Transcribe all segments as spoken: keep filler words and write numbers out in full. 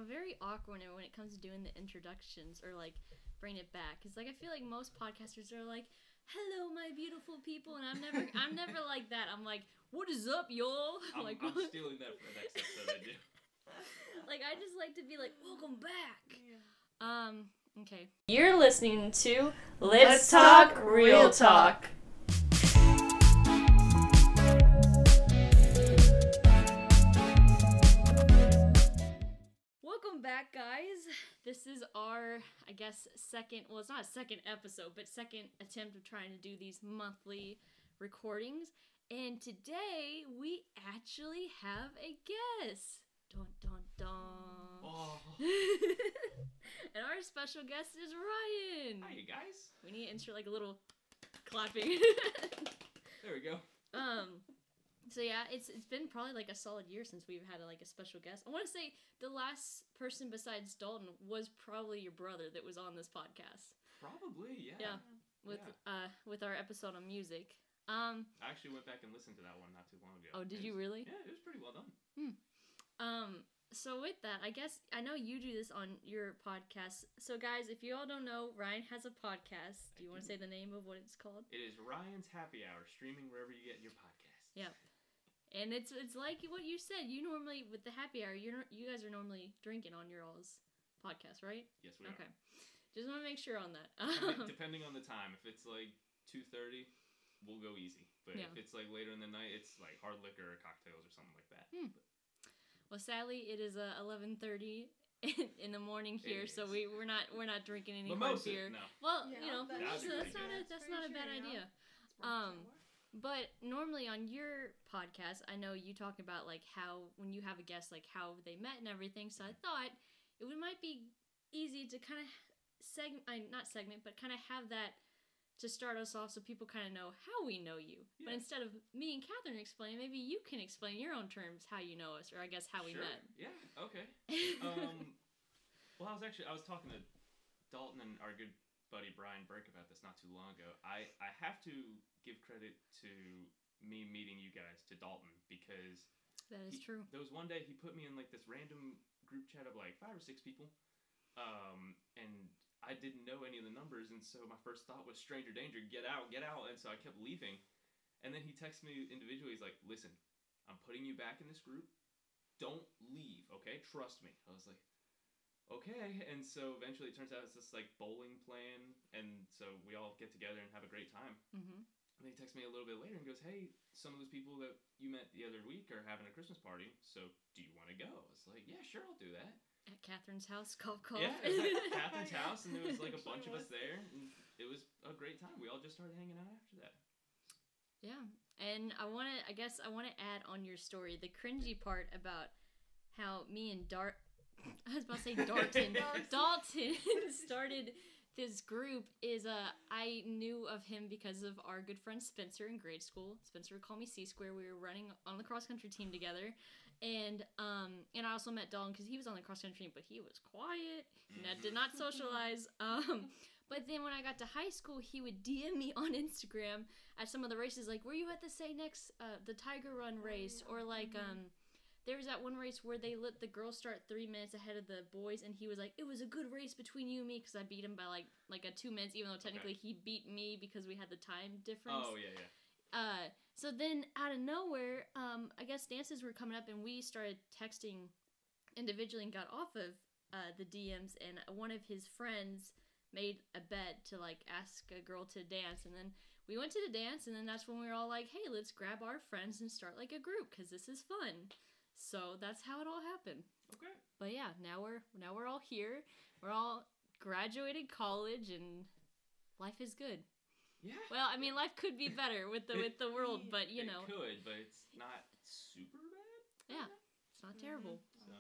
I'm very awkward when it comes to doing the introductions or like bring it back. Cause like I feel like most podcasters are like, "Hello, my beautiful people," and I'm never, I'm never like that. I'm like, "What is up, y'all?" I'm, like, I'm stealing that for the next episode. I do. Like I just like to be like, "Welcome back." Yeah. Um. Okay. You're listening to Let's Let's, Talk, Talk Real Real Talk. Welcome back, guys. This is our, I guess, second, well, it's not a second episode, but second attempt of trying to do these monthly recordings. And today, we actually have a guest. Dun, dun, dun. Oh. And our special guest is Ryan. Hi, you guys. We need to insert like a little clapping. There we go. Um... So yeah, it's it's been probably like a solid year since we've had a, like a special guest. I want to say the last person besides Dalton was probably your brother that was on this podcast. Probably, yeah. Yeah, with Yeah. uh with our episode on music. Um. I actually went back and listened to that one not too long ago. Oh, did It you was- really? Yeah, it was pretty well done. Um. So with that, I guess I know you do this on your podcast. So guys, if you all don't know, Ryan has a podcast. Do you want to say the name of what it's called? It is Ryan's Happy Hour, streaming wherever you get your podcasts. Yeah. And it's it's like what you said. You normally with the happy hour, you're you guys are normally drinking on your all's podcast, right? Yes, we Okay. are. Just want to make sure on that. Depending, depending on the time. If it's like two thirty, we'll go easy. But Yeah. if it's like later in the night, it's like hard liquor or cocktails or something like that. Hmm. Well, sadly, it is uh, eleven thirty in the morning here, It so is. we we're not we're not drinking any hard Mimosa, beer. no. Well, Yeah, you know, that that's, is that's pretty not a good. that's That's not a very bad true, idea. yeah. Um, But normally on your podcast, I know you talk about like how when you have a guest, like how they met and everything. So I thought it would might be easy to kind of segment, not segment, but kind of have that to start us off, so people kind of know how we know you. But Yeah. instead of me and Catherine explaining, maybe you can explain your own terms how you know us, or I guess how we Sure. met. Yeah, okay. Um, well, I was actually, I was talking to Dalton and our good buddy Brian Burke about this not too long ago. I, I have to give credit to me meeting you guys, to Dalton, because That is he- true. there was one day he put me in like this random group chat of like five or six people, um, and I didn't know any of the numbers, and so my first thought was stranger danger, get out, get out, and so I kept leaving, and then he texted me individually. He's like, "Listen, I'm putting you back in this group. Don't leave, okay? Trust me." I was like, okay, and so eventually it turns out it's this like bowling plan, and so we all get together and have a great time. Mm-hmm. And then he texts me a little bit later and goes, "Hey, some of those people that you met the other week are having a Christmas party, so do you want to go?" I was like, "Yeah, sure, I'll do that." At Catherine's house, cough, cough. Yeah, it was at Catherine's Yeah. house, and there was like a Actually bunch of us was. there, and it was a great time. We all just started hanging out after that. Yeah, and I want to, I guess I want to add on your story the cringy part about how me and Dart, I was about to say Darton, Dalton. Dalton started this group is, uh, I knew of him because of our good friend Spencer in grade school. Spencer would call me C-Square. We were running on the cross-country team together, and, um, and I also met Dalton because he was on the cross-country team, but he was quiet, and I did not socialize, um... But then when I got to high school, he would D M me on Instagram at some of the races, like, were you at the Say Next, uh, the Tiger Run race? Or like, um, there was that one race where they let the girls start three minutes ahead of the boys, and he was like, it was a good race between you and me, because I beat him by like, like a two minutes, even though technically he beat me because we had the time difference. Oh yeah, yeah. Uh, so then out of nowhere, um, I guess dances were coming up, and we started texting individually and got off of, uh, the D Ms, and one of his friends made a bet to like ask a girl to dance, and then we went to the dance, and then that's when we were all like, hey, let's grab our friends and start like a group because this is fun. So that's how it all happened. Okay. But yeah, now we're now we're all here. We're all graduated college, and life is good. Yeah. Well, I mean, life could be better with the with the world, but you it know, could, but it's not super bad. yeah, it's not terrible. So.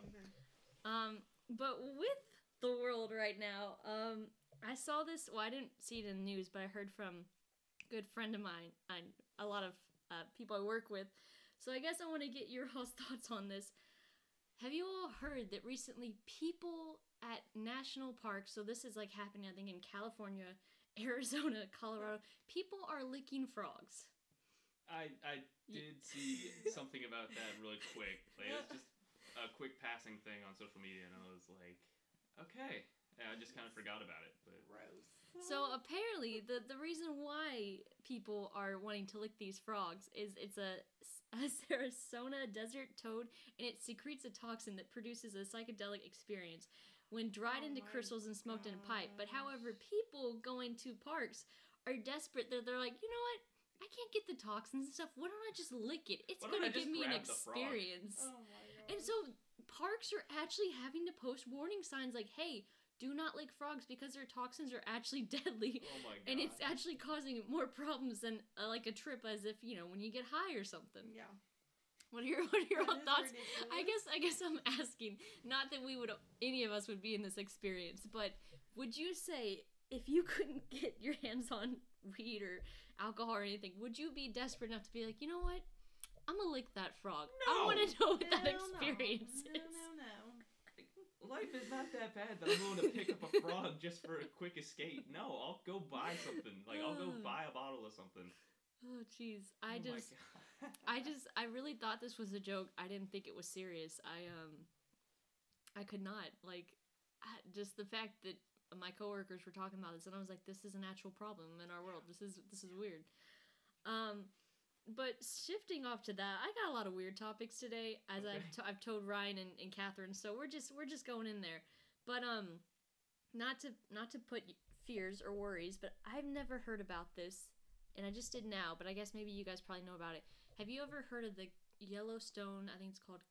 Um, but with the world right now, um, I saw this. Well, I didn't see it in the news, but I heard from a good friend of mine and a lot of uh, people I work with. So I guess I want to get your all's thoughts on this. Have you all heard that recently people at national parks, so this is like happening, I think, in California, Arizona, Colorado, people are licking frogs. I I did see something about that really quick. Like it's just a quick passing thing on social media, and I was like, okay. And I just kind of forgot about it. But Gross. So apparently, the the reason why people are wanting to lick these frogs is it's a, a Sarasona desert toad, and it secretes a toxin that produces a psychedelic experience when dried Oh into my crystals and smoked in a pipe. But gosh. however, people going to parks are desperate. They're, they're like, you know what? I can't get the toxins and stuff. Why don't I just lick it? It's Why don't gonna I give just me an grab the frog? experience. Oh my god. And so parks are actually having to post warning signs like, hey, do not lick frogs because their toxins are actually deadly. oh my god. And it's actually causing more problems than uh, like a trip, as if, you know, when you get high or something. Yeah. What are your What are your That is thoughts? ridiculous. I guess I guess I'm asking, not that we would any of us would be in this experience, but would you say if you couldn't get your hands on weed or alcohol or anything, would you be desperate enough to be like, you know what? I'm gonna lick that frog. I No! want to know what that Hell no. experience No, is. no, no. Life is not that bad that I'm willing to pick up a frog just for a quick escape. No, I'll go buy something. Like, I'll go buy a bottle of something. Oh jeez, I Oh my just. God. I just I really thought this was a joke. I didn't think it was serious. I um I could not like I, just the fact that my coworkers were talking about this and I was like, this is an actual problem in our world. This is this is weird. Um but shifting off to that, I got a lot of weird topics today, as Okay. I've, t- I've told Ryan and, and Catherine. So we're just we're just going in there, but um, not to not to put fears or worries, but I've never heard about this, and I just did now. But I guess maybe you guys probably know about it. Have you ever heard of the Yellowstone? I think it's called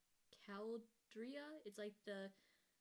Caldria. It's like the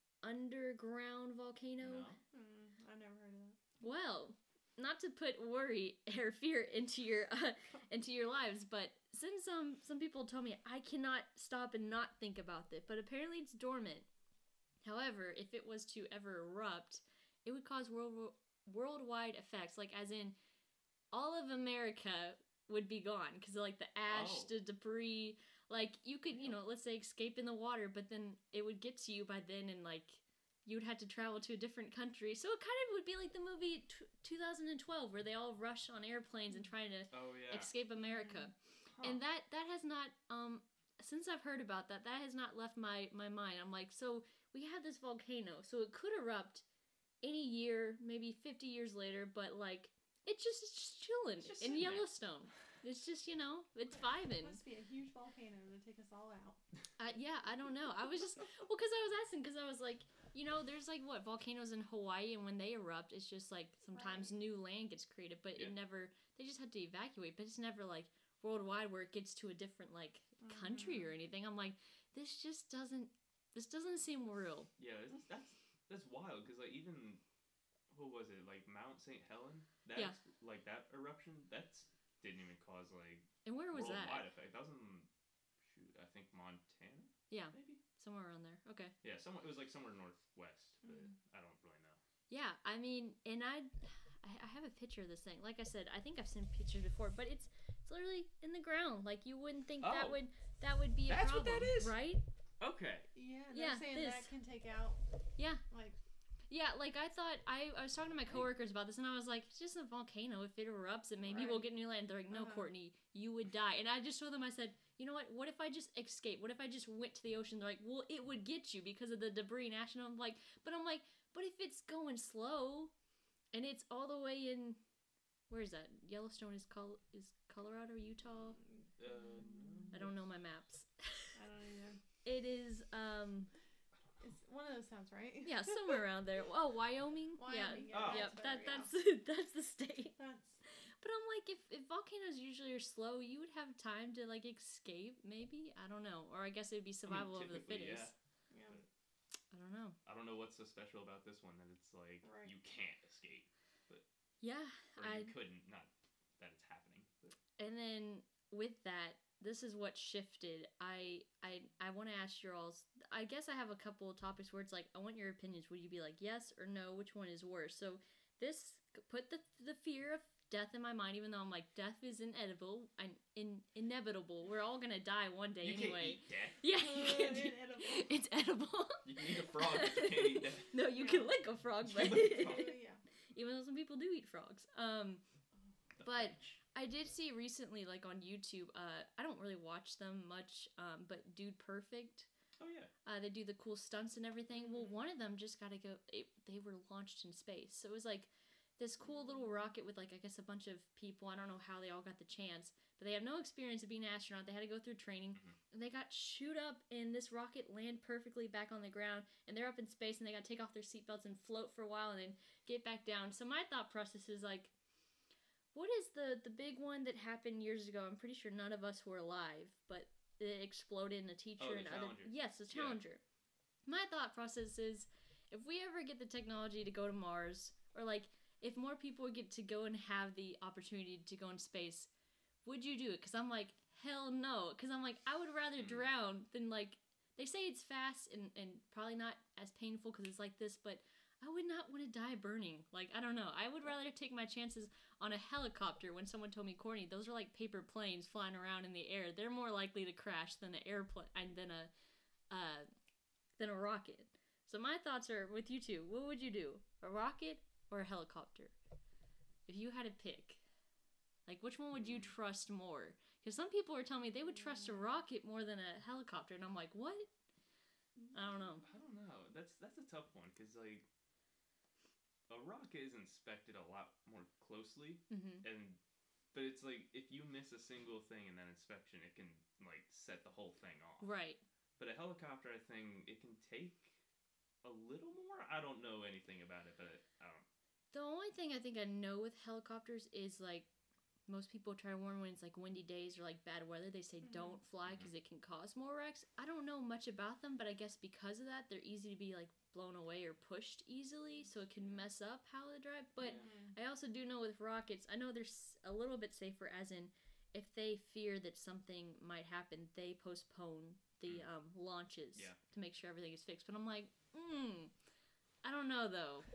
underground volcano. No. Mm, I've never heard of that. Well, not to put worry or fear into your uh, into your lives, but since some some people told me I cannot stop and not think about it, but apparently it's dormant. However, if it was to ever erupt, it would cause world worldwide effects, like as in all of America would be gone because like the ash, Oh. the debris. Like you could, you know, let's say escape in the water, but then it would get to you by then, and like you would have to travel to a different country. So it kind of would be like the movie t- two thousand twelve where they all rush on airplanes and trying to Oh, yeah. escape America. Huh. And that that has not um since I've heard about that, that has not left my my mind. I'm like, so we have this volcano, so it could erupt any year, maybe fifty years later, but like it's just it's just chilling It's just in sitting there. Yellowstone. It's just, you know, it's vibing. Must be a huge volcano to take us all out. Uh, yeah, I don't know. I was just well, because I was asking, because I was like, you know, there's like what volcanoes in Hawaii, and when they erupt, it's just like sometimes new land gets created, but it Yeah. never. They just had to evacuate, but it's never like worldwide where it gets to a different like country or anything. I'm like, this just doesn't. This doesn't seem real. Yeah, it's, that's that's wild because like even what was it like Mount Saint Helen? That's Yeah. like that eruption. That's didn't even cause like And where was worldwide that? effect. That was in shoot, I think Montana. Yeah. maybe. Somewhere around there. Okay. Yeah, somewhere it was like somewhere northwest, but Mm. I don't really know. Yeah, I mean, and I, I have a picture of this thing. Like I said, I think I've seen pictures before, but it's it's literally in the ground. Like you wouldn't think that Oh. would that would be a That's what problem, that is? right? Okay. Yeah, they're Yeah, saying this. that can take out. Yeah. Like, Yeah, like I thought, I, I was talking to my coworkers about this, and I was like, it's just a volcano. If it erupts, and maybe we'll Right. get new land. They're like, no, Uh-huh. Courtney, you would die. And I just told them, I said, you know what? What if I just escape? What if I just went to the ocean? They're like, well, it would get you because of the debris and ash. And I'm like, but I'm like, but if it's going slow, and it's all the way in, where is that? Yellowstone is Col- is Colorado, Utah? Uh, I don't know my maps. I don't either. It is, um, It's one of those sounds, right? yeah, somewhere around there. Oh, Wyoming? Wyoming, Yeah. yeah, Oh. Yep, that's that, where we that's, that's the state. That's But I'm like, if, if volcanoes usually are slow, you would have time to like escape, maybe? I don't know. Or I guess it would be survival of the typically, fittest. yeah. I don't know. I don't know what's so special about this one that it's like Right. you can't escape. Yeah, Or I you couldn't, not that it's happening. But and then with that, this is what shifted. I I I want to ask your all's. I guess I have a couple of topics where it's like I want your opinions. Would you be like yes or no? Which one is worse? So this put the the fear of death in my mind, even though I'm like death is inevitable and in, inevitable. We're all gonna die one day you can't anyway. eat death. Yeah, Uh, you can't do- inedible. It's edible. You can eat a frog, but you can't eat death. No, you Yeah. can lick a frog, You but can lick a frog. Uh, yeah. even though some people do eat frogs. Um, The But- French. I did see recently, like on YouTube. Uh, I don't really watch them much. Um, but Dude Perfect. Oh yeah. Uh, they do the cool stunts and everything. Well, one of them just got to go. It, they were launched in space, so it was like this cool little rocket with like I guess a bunch of people. I don't know how they all got the chance, but they have no experience of being an astronaut. They had to go through training, Mhm. and they got shoot up, and this rocket land perfectly back on the ground, and they're up in space, and they got to take off their seatbelts and float for a while, and then get back down. So my thought process is like, what is the the big one that happened years ago? I'm pretty sure none of us were alive, but it exploded in a teacher Oh, the and other. Challenger. Yes, the Yeah. Challenger. My thought process is, if we ever get the technology to go to Mars, or like if more people get to go and have the opportunity to go in space, would you do it? Because I'm like, hell no. Because I'm like, I would rather Mm. drown than like, they say it's fast and, and probably not as painful because it's like this, but I would not want to die burning. Like, I don't know. I would rather take my chances on a helicopter. When someone told me, Courtney, those are like paper planes flying around in the air. They're more likely to crash than an airplane, than a, uh, than a rocket. So my thoughts are with you two. What would you do? A rocket or a helicopter? If you had to pick, like, which one would you Hmm. trust more? Because some people are telling me they would trust a rocket more than a helicopter, and I'm like, what? I don't know. I don't know. That's that's a tough one because like a rocket is inspected a lot more closely, Mm-hmm. and but it's like if you miss a single thing in that inspection, it can like set the whole thing off. Right. But a helicopter, I think it can take a little more. I don't know anything about it, but I don't. The only thing I think I know with helicopters is like most people try to warn when it's like windy days or like bad weather. They say Mhm. don't fly because it can cause more wrecks. I don't know much about them, but I guess because of that, they're easy to be like blown away or pushed easily, so it can mess up how they drive. But Yeah. I also do know with rockets, I know they're s- a little bit safer, as in if they fear that something might happen, they postpone the Mm. um, launches Yeah. to make sure everything is fixed. But I'm like, hmm, I don't know though.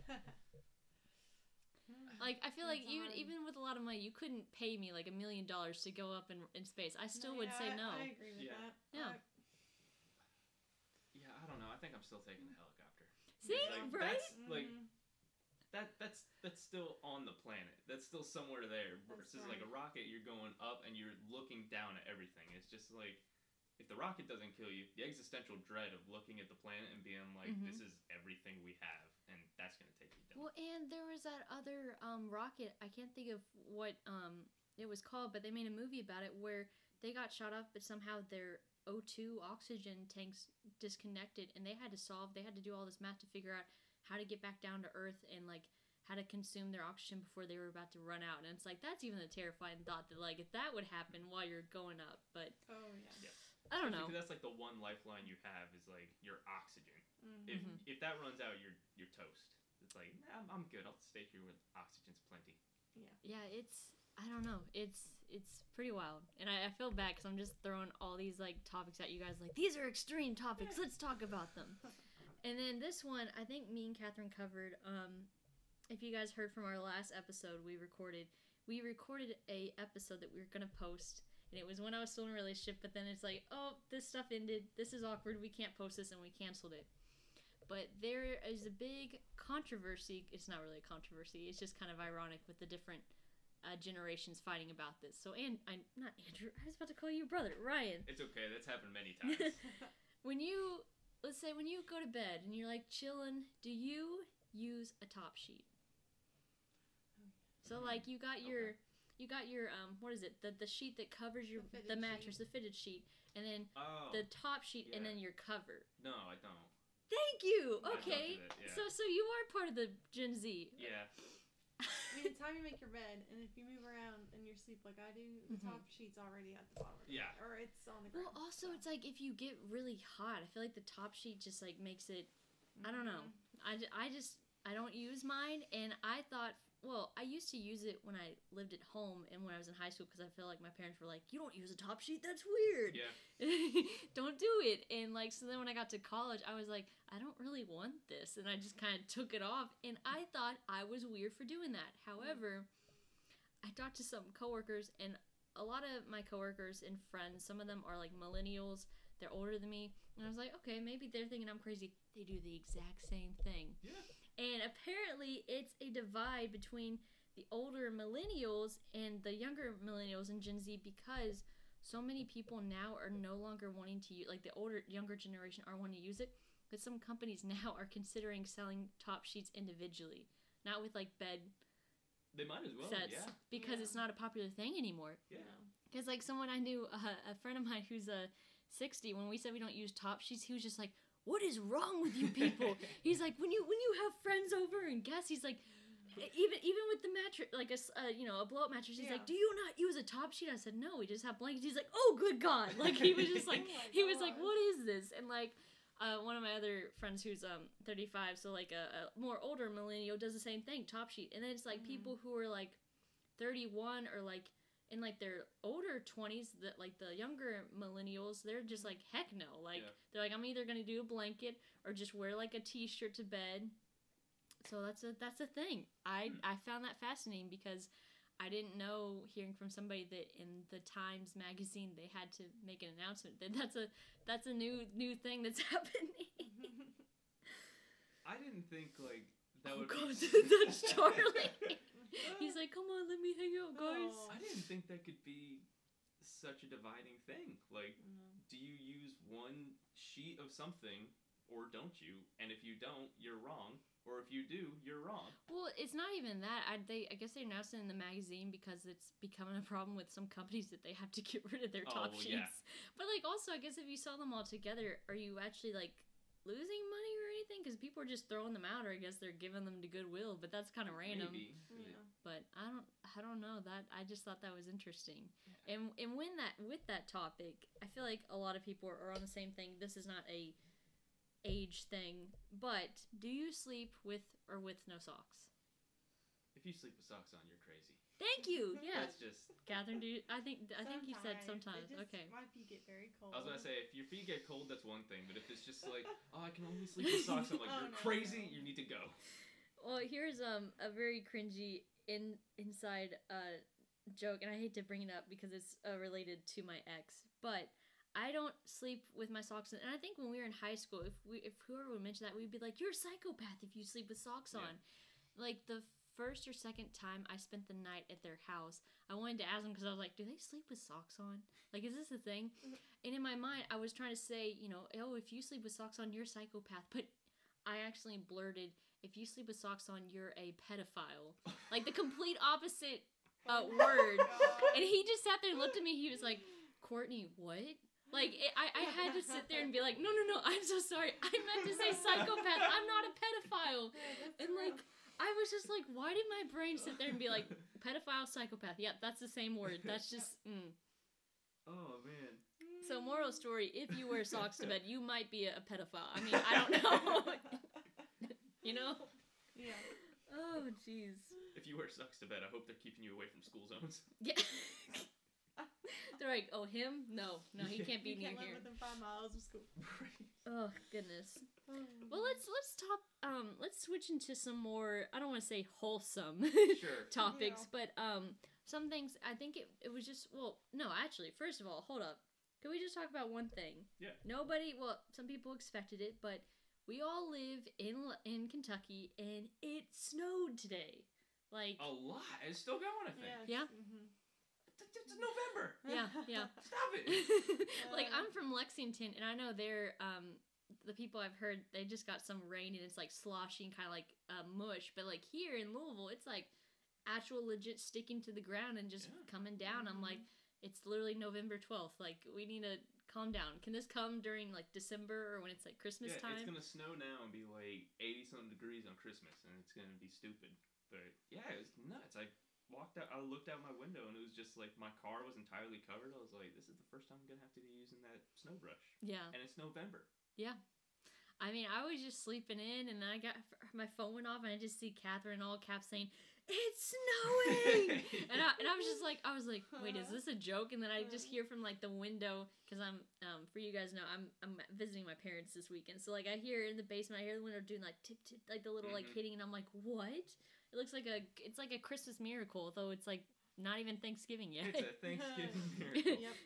Like, I feel like That's even hard. even with a lot of money, you couldn't pay me like a million dollars to go up in, in space. I still No, would yeah, say I- no. I agree with Yeah. that. Yeah. I- Yeah, I don't know. I think I'm still taking the helicopter. See, Like, right? That's like Mhm. that. That's that's still on the planet. That's still somewhere there. Versus like a right. rocket, you're going up and you're looking down at everything. It's just like if the rocket doesn't kill you, the existential dread of looking at the planet and being like, Mhm. "This is everything we have," and that's gonna take you down. Well, and there was that other um, rocket. I can't think of what um, it was called, but they made a movie about it where they got shot up, but somehow their O two oxygen tanks disconnected, and they had to solve. They had to do all this math to figure out how to get back down to Earth and like how to consume their oxygen before they were about to run out. And it's like that's even a terrifying thought that like if that would happen while you're going up, but Oh yeah. Yeah. I don't know. Because that's like the one lifeline you have is like your oxygen. Mhm. If Mhm. if that runs out, you're you're toast. It's like nah, I'm I'm good. I'll stay here with oxygen's plenty. Yeah, it's I don't know. It's it's pretty wild, and I, I feel bad because I'm just throwing all these like topics at you guys. Like these are extreme topics. Let's talk about them. And then this one, I think me and Catherine covered. Um, if you guys heard from our last episode, we recorded we recorded a episode that we were gonna post, and it was when I was still in a relationship. But then it's like, oh, this stuff ended. This is awkward. We can't post this, and we canceled it. But there is a big controversy. It's not really a controversy. It's just kind of ironic with the different uh, generations fighting about this. So, and I'm not Andrew. I was about to call you brother, Ryan. It's okay. That's happened many times. When you let's say when you go to bed and you're like chilling, do you use a top sheet? So like you got your you got your um what is it the the sheet that covers your The the, fitted mattress, sheet. the fitted sheet, and then Oh the top sheet, and yeah. then your cover. no, I don't. Thank you. I don't do Okay, that, yeah. so so you are part of the Gen Z. Yeah. I mean, it's time you make your bed, and if you move around in your sleep like I do, the Mhm. top sheet's already at the bottom. Of the Yeah. bed, or it's on the Well, ground. also so. it's like if you get really hot, I feel like the top sheet just like makes it. I don't know. Mhm. I, ju- I just I don't use mine, and I thought well I used to use it when I lived at home and when I was in high school because I feel like my parents were like, you don't use a top sheet, that's weird. Yeah. Don't do it. And like so then when I got to college, I was like, I don't really want this, and I just kind of took it off, and I thought I was weird for doing that. However, I talked to some coworkers, and a lot of my coworkers and friends, some of them are like millennials. They're older than me, and I was like, okay, maybe they're thinking I'm crazy. They do the exact same thing. Yeah. And apparently, it's a divide between the older millennials and the younger millennials and Gen Z because so many people now are no longer wanting to use, like the older, younger generation are wanting to use it, but some companies now are considering selling top sheets individually, not with like bed They might as well, sets, yeah. because Yeah. it's not a popular thing anymore. Yeah. Because like someone I knew, uh, a friend of mine who's a uh, sixty, when we said we don't use top sheets, he was just like, "What is wrong with you people?" He's like, when you when you have friends over and guests, he's like, even even with the mattress, like a s- uh, you know a blow up mattress, he's Yeah. like, "Do you not use a top sheet?" I said, "No, we just have blankets." He's like, "Oh, good God!" Like he was just like, Oh my he was like, gosh. "What is this?" And like. Uh, one of my other friends who's um thirty-five, so like a, a more older millennial, does the same thing, top sheet. And then it's like Mhm. people who are like thirty-one or like in like their older twenties, that like the younger millennials, they're just like, heck no. Like Yeah. they're like, I'm either gonna do a blanket or just wear like a t-shirt to bed. So that's a that's a thing. I Hmm. I found that fascinating because I didn't know, hearing from somebody that in the Times magazine they had to make an announcement that that's a that's a new new thing that's happening. I didn't think like that Oh would God, be that's Charlie. He's like, come on, let me hang out, guys. Oh. I didn't think that could be such a dividing thing. Like, Mm. do you use one sheet of something or don't you? And if you don't, you're wrong. Or if you do, you're wrong. Well, it's not even that. I they I guess they announced it in the magazine because it's becoming a problem with some companies that they have to get rid of their Oh, top well, sheets. yeah. But like, also, I guess if you sell them all together, are you actually like losing money or anything? Because people are just throwing them out, or I guess they're giving them to Goodwill. But that's kind of random. Maybe. Yeah. But I don't I don't know that I just thought that was interesting. And and when that with that topic, I feel like a lot of people are on the same thing. This is not a age thing, but do you sleep with or with no socks? If you sleep with socks on, you're crazy. Thank you. Yeah, That's just. Catherine. Do you, I think I think you said sometimes. It just, Okay. My feet get very cold. I was gonna say, if your feet get cold, that's one thing. But if it's just like, oh, I can only sleep with socks, I'm like, Oh, you're no, crazy. no. You need to go. Well, here's um a very cringy in inside uh joke, and I hate to bring it up because it's uh, related to my ex, but I don't sleep with my socks on. And I think when we were in high school, if we if whoever would mention that, we'd be like, "You're a psychopath if you sleep with socks Yeah. on." Like the first or second time I spent the night at their house, I wanted to ask them because I was like, "Do they sleep with socks on? Like, is this a thing?" Mhm. And in my mind, I was trying to say, you know, "Oh, if you sleep with socks on, you're a psychopath." But I actually blurted, "If you sleep with socks on, you're a pedophile." Like the complete opposite uh, Oh word. God. And he just sat there and looked at me. He was like, "Courtney, what?" Like, it, I, I had to sit there and be like, no, no, no, I'm so sorry. I meant to say psychopath. I'm not a pedophile. Yeah, that's And, real. like, I was just like, why did my brain sit there and be like, pedophile, psychopath? Yeah, that's the same word. That's just, mm. Oh man. So, moral story, if you wear socks to bed, you might be a, a pedophile. I mean, I don't know. You know? Yeah. Oh, jeez. If you wear socks to bed, I hope they're keeping you away from school zones. Yeah. They're like, oh, him? No, no, he can't be You near can't live here. within five miles of school. Oh, goodness. Well, let's let's top um let's switch into some more, I don't want to say wholesome Sure. topics, Yeah. but um some things I think it it was just, well, no, actually, first of all, hold up. Can we just talk about one thing? Yeah. Nobody, well, some people expected it, but we all live in in Kentucky and it snowed today. Like A lot. It's still going, I think. Yeah. Mm-hmm. It's, it's November. yeah, yeah. Stop it. Like I'm from Lexington, and I know they're um the people I've heard, they just got some rain and it's like sloshing, kind of like uh, mush. But like here in Louisville, it's like actual legit sticking to the ground and just Yeah. coming down. I'm like, it's literally November twelfth. Like we need to calm down. Can this come during like December or when it's like Christmas Yeah, time? it's gonna snow now and be like eighty something degrees on Christmas, and it's gonna be stupid. But yeah, it was nuts. I walked out, I looked out my window, and it was just like my car was entirely covered. I was like, this is the first time I'm gonna have to be using that snow brush, Yeah. and it's November. I mean, I was just sleeping in, and I got my phone went off, and I just see Catherine all caps saying, "It's snowing!" and I and I was just like, I was like, wait, is this a joke? And then I just hear from like the window, because I'm um for you guys know, I'm I'm visiting my parents this weekend, so like I hear in the basement, I hear the window doing like tip tip, like the little like Mhm. hitting, and I'm like, what? It looks like a it's like a Christmas miracle, though it's like not even Thanksgiving yet. It's a Thanksgiving miracle. Yep.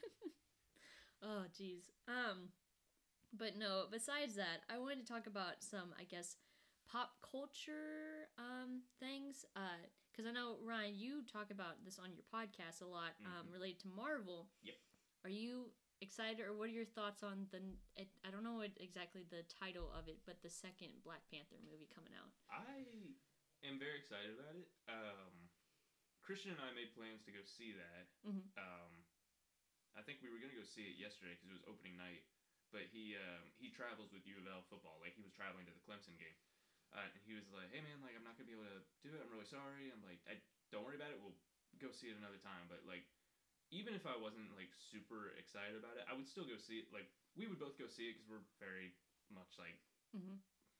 Oh, geez. Um, but no. Besides that, I wanted to talk about some, I guess, pop culture um things. Uh, because I know Ryan, you talk about this on your podcast a lot, um, Mhm. related to Marvel. Yep. are you excited, or what are your thoughts on the? It, I don't know what exactly the title of it, but the second Black Panther movie coming out. I am very excited about it. Um, Christian and I made plans to go see that. Mm-hmm. Um, I think we were gonna go see it yesterday because it was opening night. But he um, he travels with U of L football. Like, he was traveling to the Clemson game, uh, and he was like, "Hey man, like I'm not gonna be able to do it. I'm really sorry." I'm like, I, "Don't worry about it. We'll go see it another time." But like, even if I wasn't like super excited about it, I would still go see it. Like, we would both go see it because we're very much like, Mm-hmm.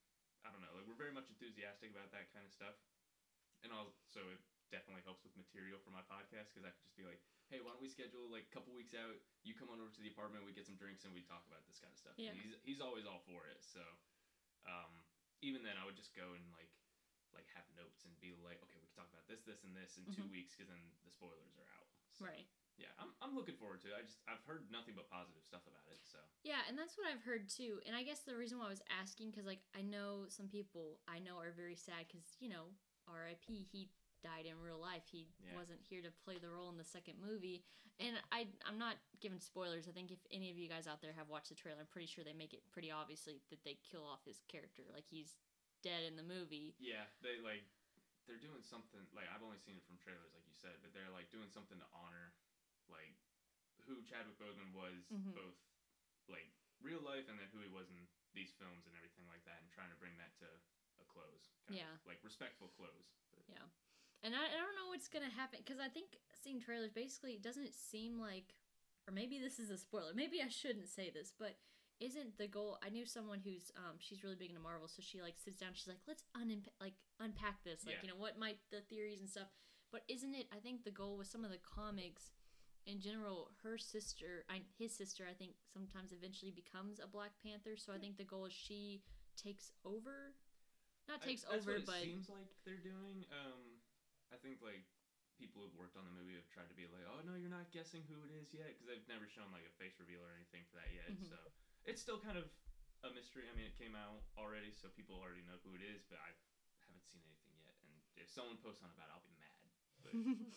I don't know, like we're very much enthusiastic about that kind of stuff. And also, it definitely helps with material for my podcast because I could just be like, "Hey, why don't we schedule like a couple weeks out? You come on over to the apartment, we get some drinks, and we talk about this kind of stuff." Yeah. And he's he's always all for it. So, um, even then, I would just go and like like have notes and be like, "Okay, we can talk about this, this, and this in two Mhm. weeks because then the spoilers are out." So, Right. Yeah, I'm I'm looking forward to it. I just I've heard nothing but positive stuff about it. So. Yeah, and that's what I've heard too. And I guess the reason why I was asking, because like I know some people I know are very sad because you know R I P he died in real life. He Yeah. wasn't here to play the role in the second movie. And I I'm not giving spoilers. I think if any of you guys out there have watched the trailer, I'm pretty sure they make it pretty obviously that they kill off his character. Like, he's dead in the movie. Yeah, they like they're doing something like I've only seen it from trailers, like you said, but they're like doing something to honor like who Chadwick Boseman was, Mhm. both like real life and then who he was in these films and everything like that, and trying to bring that to a close. Kind Yeah. Of, like respectful close. But. Yeah. And I, I don't know what's gonna happen because I think seeing trailers basically doesn't it seem like, or maybe this is a spoiler. Maybe I shouldn't say this, but isn't the goal? I knew someone who's um she's really big into Marvel, so she like sits down. She's like, let's un like unpack this, like Yeah. you know what might the theories and stuff. But isn't it? I think the goal with some of the comics, in general, her sister, I, his sister, I think sometimes eventually becomes a Black Panther. So I think the goal is she takes over, not takes I, that's over, what it but seems like they're doing. Um, I think like people who've worked on the movie have tried to be like, "Oh no, you're not guessing who it is yet," because they've never shown like a face reveal or anything for that yet. Mhm. So it's still kind of a mystery. I mean, it came out already, so people already know who it is, but I haven't seen anything yet. And if someone posts on about it, I'll be mad. But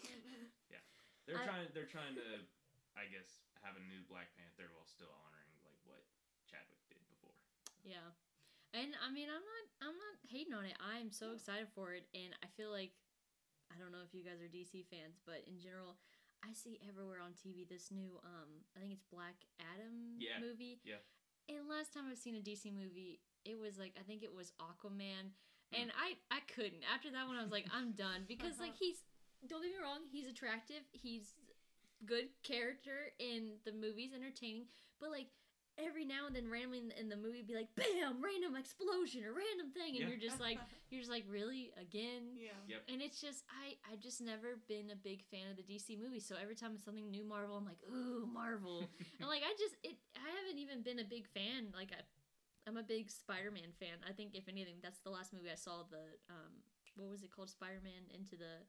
yeah, they're I- trying. They're trying to, I guess, have a new Black Panther while still honoring like what Chadwick did before. Yeah. And I mean, I'm not I'm not hating on it. I'm so No. excited for it, and I feel like I don't know if you guys are D C fans, but in general, I see everywhere on T V this new um I think it's Black Adam Yeah. movie. Yeah. And last time I've seen a D C movie, it was like I think it was Aquaman, Mm. and I I couldn't. After that one, I was like, I'm done because like he's don't get me wrong, he's attractive, he's good character in the movies, entertaining, but like every now and then randomly in the, in the movie be like bam, random explosion or random thing, and Yeah. you're just like you're just like really again. Yeah. Yep. And it's just I I've just never been a big fan of the D C movies, so every time it's something new Marvel, I'm like, ooh, Marvel. And like I just it I haven't even been a big fan. Like I I'm a big Spider-Man fan. I think if anything, that's the last movie I saw. The um what was it called? Spider-Man Into the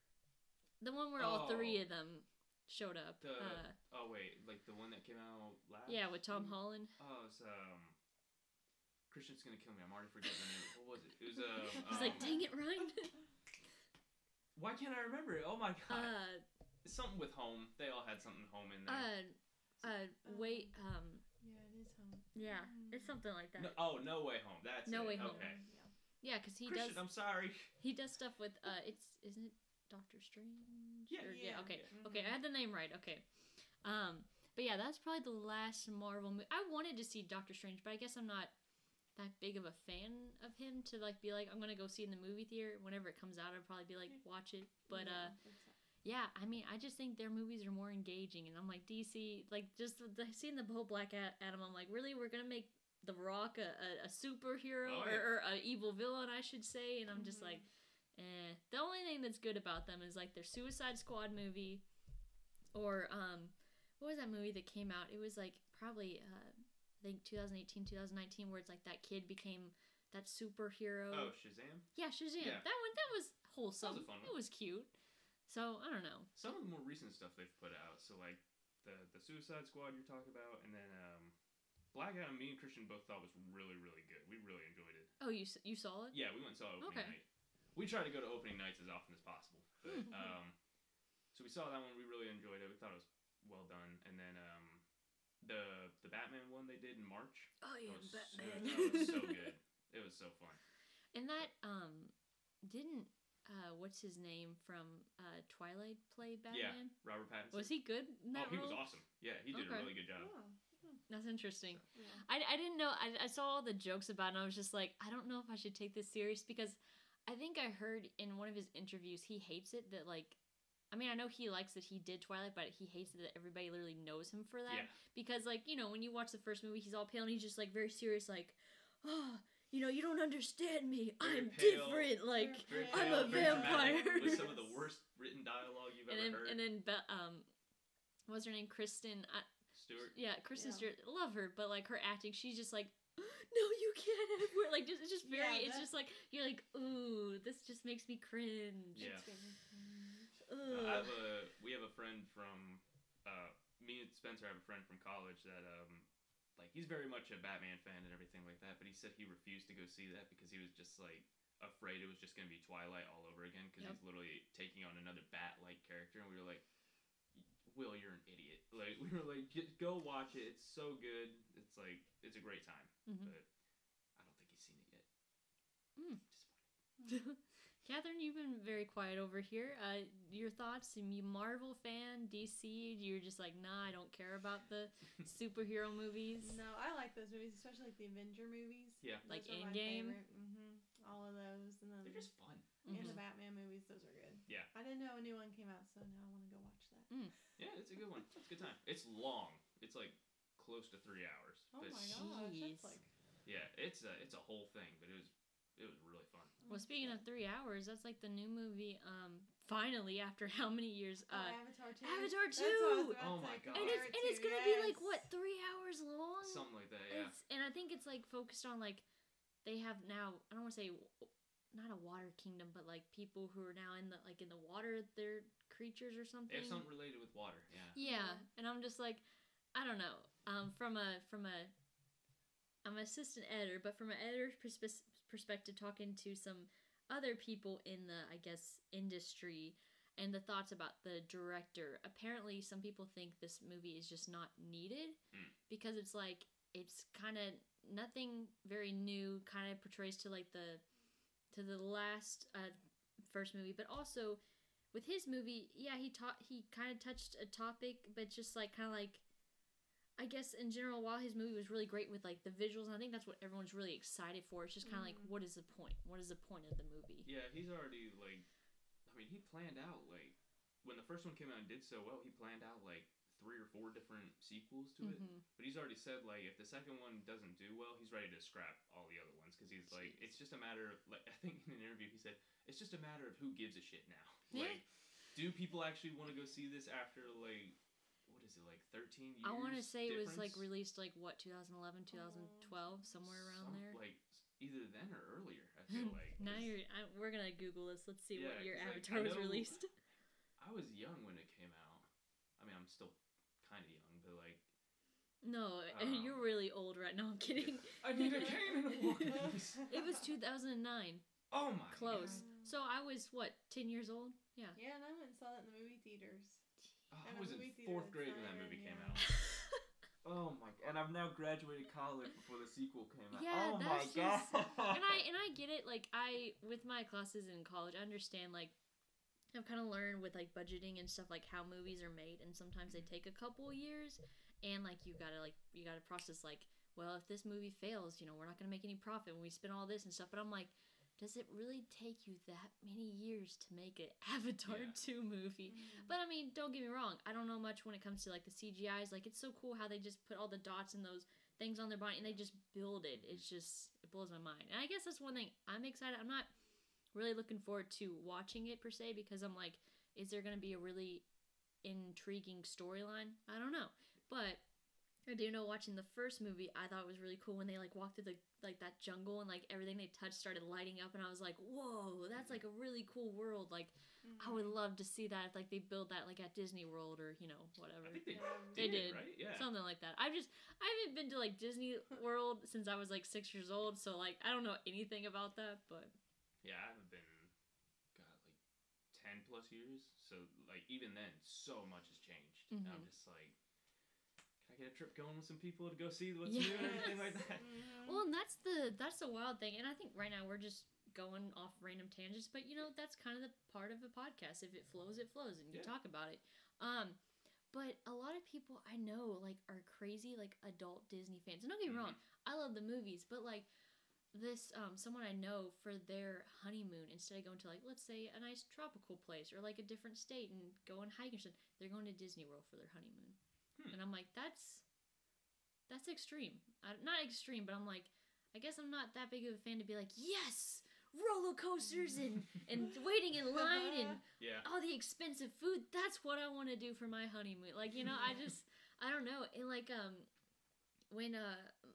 the one where all three Oh. of them showed up. The uh, oh wait, like the one that came out last. yeah, with Tom Holland. Oh, it's um. Christian's gonna kill me. I'm already forgetting the name. What was it? It was um. He's like, um, dang it, Ryan. Why can't I remember it? Oh my god. uh, It's something with home. They all had something home in there. uh, uh, wait, um, Yeah, it is home. yeah, it's something like that. no, oh, No Way Home. That's No it. Way Home. Okay. Yeah, because he Christian, does I'm sorry. he does stuff with uh, it's isn't it Doctor Strange? Yeah, Or- yeah, Okay. yeah. Okay. I had the name right. Okay. Um. But yeah, that's probably the last Marvel movie. I wanted to see Doctor Strange, but I guess I'm not that big of a fan of him to like be like I'm gonna go see it in the movie theater whenever it comes out. I'd probably be like watch it. But uh, yeah, I mean, I just think their movies are more engaging, and I'm like D C, like just the, the seeing the whole Black A- Adam. I'm like, really, we're gonna make The Rock a, a, a superhero Oh, or, yeah. or a evil villain, I should say, and I'm just Mhm. like, eh. The only thing that's good about them is like their Suicide Squad movie, or um, what was that movie that came out? It was like probably uh, I think twenty eighteen, twenty nineteen, where it's like that kid became that superhero. Oh, Shazam. Yeah, Shazam. Yeah. That one, that was wholesome. That was a fun It one. was cute. So I don't know. Some of the more recent stuff they've put out. So like the the Suicide Squad you're talking about, and then um, Black Adam. Me and Christian both thought was really really good. We really enjoyed it. Oh, you s- you saw it? Yeah, we went and saw opening Okay. night. We try to go to opening nights as often as possible. But um, so we saw that one. We really enjoyed it. We thought it was well done. And then um, the the Batman one they did in March. Oh That yeah, was Batman. So, that was so good. It was so fun. And that um didn't uh what's his name from uh Twilight play Batman? Robert Pattinson. Was he good in Oh, that he role? was awesome. Yeah, he did Okay. a really good job. Oh, That's interesting. yeah. I, I didn't know. I, I saw all the jokes about it, and I was just like, I don't know if I should take this serious because I think I heard in one of his interviews he hates it that, like, I mean, I know he likes that he did Twilight, but he hates it that everybody literally knows him for that. Yeah. Because, like, you know, when you watch the first movie, he's all pale and he's just, like, very serious, like, oh, you know, you don't understand me. Very I'm pale. different. Like, Very I'm pale, a very dramatic, vampire. with some of the worst written dialogue you've and ever then, heard. and then, Be- um, what's her name? Kristen. I, Stewart. Yeah, Kristen Yeah. Stewart, love her, but like her acting, she's just like, no, you can't have wear like just, it's just very, Yeah, it's that- just like you're like, ooh, this just makes me cringe. Yeah. It's very cringe. Ugh. I have a we have a friend from uh me and Spencer have a friend from college that um like he's very much a Batman fan and everything like that, but he said he refused to go see that because he was just like afraid it was just gonna be Twilight all over again because Yep. he's literally taking on another bat-like character, and we were like, Will, you're an idiot. Like we were like, just go watch it. It's so good. It's like it's a great time, Mhm. but I don't think he's seen it yet. Mm. Disappointed. Catherine, you've been very quiet over here. Uh, your thoughts? Are you Marvel fan, D C? You're just like, nah, I don't care about the superhero movies. No, I like those movies, especially like the Avenger movies. Yeah. Like Those are my Endgame? favorite. Mhm. All of those, and then They're just fun. and the Mhm. Batman movies. Those are good. Yeah. I didn't know a new one came out, so now I want to go watch that. Yeah, it's a good one. It's a good time. It's long. It's like close to three hours. Oh but my gosh, Jeez. that's like Yeah, it's a it's a whole thing, but it was it was really fun. Well, speaking of three hours, that's like the new movie. Um, finally, after how many years? oh, Uh, Avatar two. Avatar That's what I was two! about to Oh say, my God. and it's compare it and it's to, gonna be like yes. what three hours long? Something like that. Yeah. It's, and I think it's like focused on like they have now. I don't want to say w- not a water kingdom, but like people who are now in the like in the water. They're creatures or something. They have something related with water. Yeah. Yeah, Yeah. and I'm just like, I don't know. Um, from a from a, I'm an assistant editor, but from an editor's perspe- perspective, talking to some other people in the, I guess, industry, and the thoughts about the director. Apparently, some people think this movie is just not needed Mm. because it's like it's kind of nothing very new. Kind of portrays to like the to the last uh, first movie, but also with his movie, yeah, he taught he kind of touched a topic, but just like kind of like, I guess in general, while his movie was really great with like the visuals, and I think that's what everyone's really excited for. It's just kind of Mhm. like, what is the point? What is the point of the movie? Yeah, he's already like, I mean, he planned out like when the first one came out and did so well, he planned out like three or four different sequels to it. Mhm. But he's already said like if the second one doesn't do well, he's ready to scrap all the other ones because he's like Jeez. it's just a matter of like I think in an interview he said it's just a matter of who gives a shit now. Yeah. Like, do people actually want to go see this after like what is it like thirteen years? I want to say it was like difference? released like what twenty eleven, twenty twelve, somewhere around Some- there. Like either then or earlier. I feel like now 'cause you're I, we're gonna Google this. Let's see what Yeah, year 'cause, like, Avatar I was know- released. I was young when it came out. I mean, I'm still kind of young, but like No, Um, you're really old right now. I'm kidding. I need a cane and a walkie. It was two thousand nine. Oh my Close. God. So I was what, ten years old? Yeah. Yeah, and I went and saw that in the movie theaters. God. Oh, And I a was in movie theater fourth that's grade not when that even- movie came yeah. out. Oh my! And I've now graduated college before the sequel came out. Yeah, oh that's my just- god! and I and I get it. Like I with my classes in college, I understand. Like I've kind of learned with like budgeting and stuff, like how movies are made, and sometimes they take a couple years, and like you gotta like you gotta process like, well, if this movie fails, you know, we're not gonna make any profit when we spend all this and stuff. But I'm like, does it really take you that many years to make an Avatar Yeah. two movie? Mhm. But I mean, don't get me wrong. I don't know much when it comes to like the C G Is. Like it's so cool how they just put all the dots and those things on their body and they just build it. It's just it blows my mind. And I guess that's one thing I'm excited. I'm not really looking forward to watching it per se because I'm like, is there going to be a really intriguing storyline? I don't know. But I do know watching the first movie, I thought it was really cool when they like walked through the like that jungle and like everything they touched started lighting up and I was like, whoa, that's like a really cool world. Like I would love to see that if like they build that like at Disney World or you know whatever. I think they Yeah. They did, did. right? Yeah. Something like that. I've just I haven't been to like Disney World since I was like six years old, so like I don't know anything about that. But Yeah, I haven't been, God, like ten plus years. So like even then, so much has changed. And I'm Mhm. just like, can I get a trip going with some people to go see what's Yes. new and everything like that? Mhm. Well, and that's the that's the wild thing, and I think right now we're just going off random tangents, but you know that's kind of the part of a podcast. If it flows, it flows, and you Yeah. talk about it. Um, but a lot of people I know like are crazy like adult Disney fans. And don't get me wrong, I love the movies, but like this um someone I know for their honeymoon, instead of going to like let's say a nice tropical place or like a different state and going hiking, or something, they're going to Disney World for their honeymoon, Hmm. and I'm like that's that's extreme. I, not extreme, but I'm like I guess I'm not that big of a fan to be like yes roller coasters and and waiting in line and Yeah. all the expensive food. That's what I want to do for my honeymoon. Like, you know, I just I don't know. And like um when uh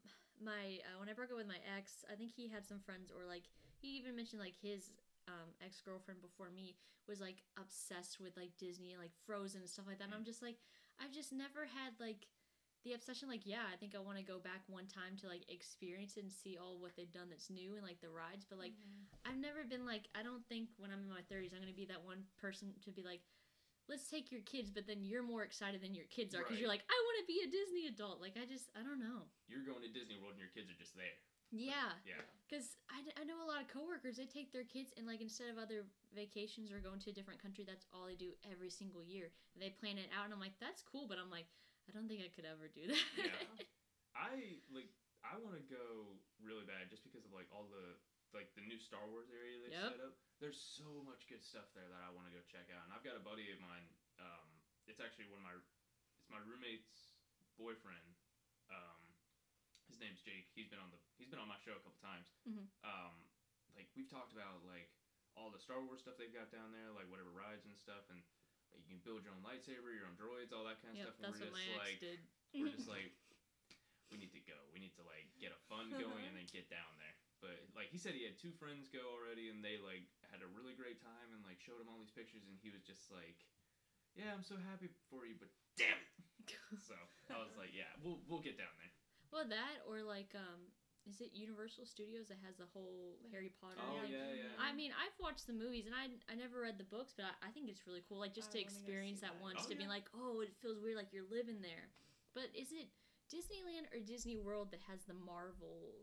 my uh, when I broke up with my ex, I think he had some friends, or like he even mentioned like his um ex-girlfriend before me was like obsessed with like Disney and like Frozen and stuff like that. And I'm just like I've just never had like the obsession, like, yeah, I think I want to go back one time to like experience it and see all what they've done that's new and like the rides, but like Mhm. I've never been like, I don't think when I'm in my thirties I'm gonna be that one person to be like, let's take your kids, but then you're more excited than your kids are because you're Right. like, I want to be a Disney adult. Like I just I don't know. You're going to Disney World and your kids are just there. Yeah, Yeah. because I, I know a lot of coworkers, they take their kids and like instead of other vacations or going to a different country, that's all they do every single year. And they plan it out, and I'm like, that's cool, but I'm like, I don't think I could ever do that. Yeah. I like I want to go really bad just because of like all the like the new Star Wars area they Yep. set up. There's so much good stuff there that I want to go check out. And I've got a buddy of mine. Um, it's actually one of my it's my roommate's boyfriend. Um, his name's Jake. He's been on the he's been on my show a couple times. Mhm. Um, like we've talked about like all the Star Wars stuff they've got down there, like whatever rides and stuff, and like, you can build your own lightsaber, your own droids, all that kind of Yep, stuff. And that's we're what just my ex like did. we're just like we need to go. We need to like get a fun going and then get down there. But like he said, he had two friends go already, and they like had a really great time and like showed him all these pictures, and he was just like, "Yeah, I'm so happy for you, but damn it." So I was like, "Yeah, we'll we'll get down there." Well, that or like um, is it Universal Studios that has the whole Harry Potter? Oh like, yeah, yeah. I mean, I've watched the movies and I I never read the books, but I, I think it's really cool. Like just I to wanna go experience see that that. once, Oh, to be yeah. like, oh, it feels weird, like you're living there. But is it Disneyland or Disney World that has the Marvel?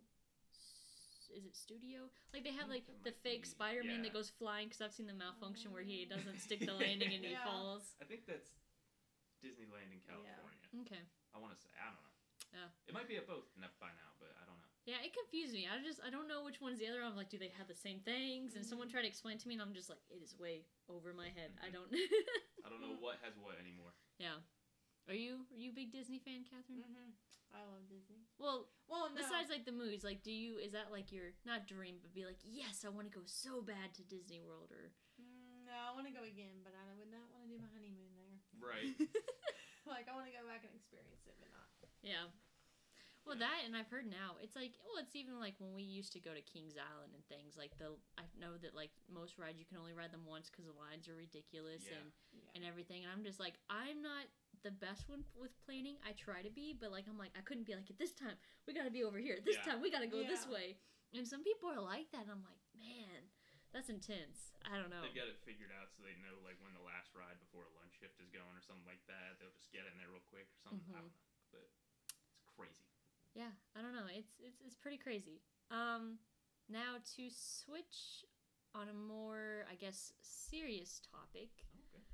s- Is it studio? Like they have think like that the might fake be- Spider-Man that yeah. goes flying, because I've seen the malfunction where he doesn't stick the landing and he Yeah. falls. I think that's Disneyland in California. Okay. I want to say. I don't know. Yeah. It might be at both enough by now, but I don't know. Yeah, it confused me. I just I don't know which one's the other. I'm like, do they have the same things? And someone tried to explain to me, and I'm just like, it is way over my head. I don't. I don't know what has what anymore. Yeah. Are you are you a big Disney fan, Catherine? Mhm. I love Disney. Well, Well, no. besides like the movies, like, do you is that like your not dream, but be like, yes, I want to go so bad to Disney World, or Mm, no, I want to go again, but I would not want to do my honeymoon there. Right. Like, I want to go back and experience it, but not. yeah. Well, that, and I've heard now it's like, well, it's even like when we used to go to Kings Island and things like the. I know that like most rides you can only ride them once because the lines are ridiculous Yeah. and Yeah. and everything. And I'm just like, I'm not the best one with planning. I try to be, but like I'm like I couldn't be like at this time we got to be over here. This Yeah. time we got to go this Yeah. way. And some people are like that. And I'm like, man, that's intense. I don't know. They've got it figured out so they know like when the last ride before lunch shift is going or something like that. They'll just get in there real quick or something. I Mhm. don't know, but it's crazy. Yeah, I don't know. It's it's it's pretty crazy. Um, now to switch on a more, I guess, serious topic, Okay.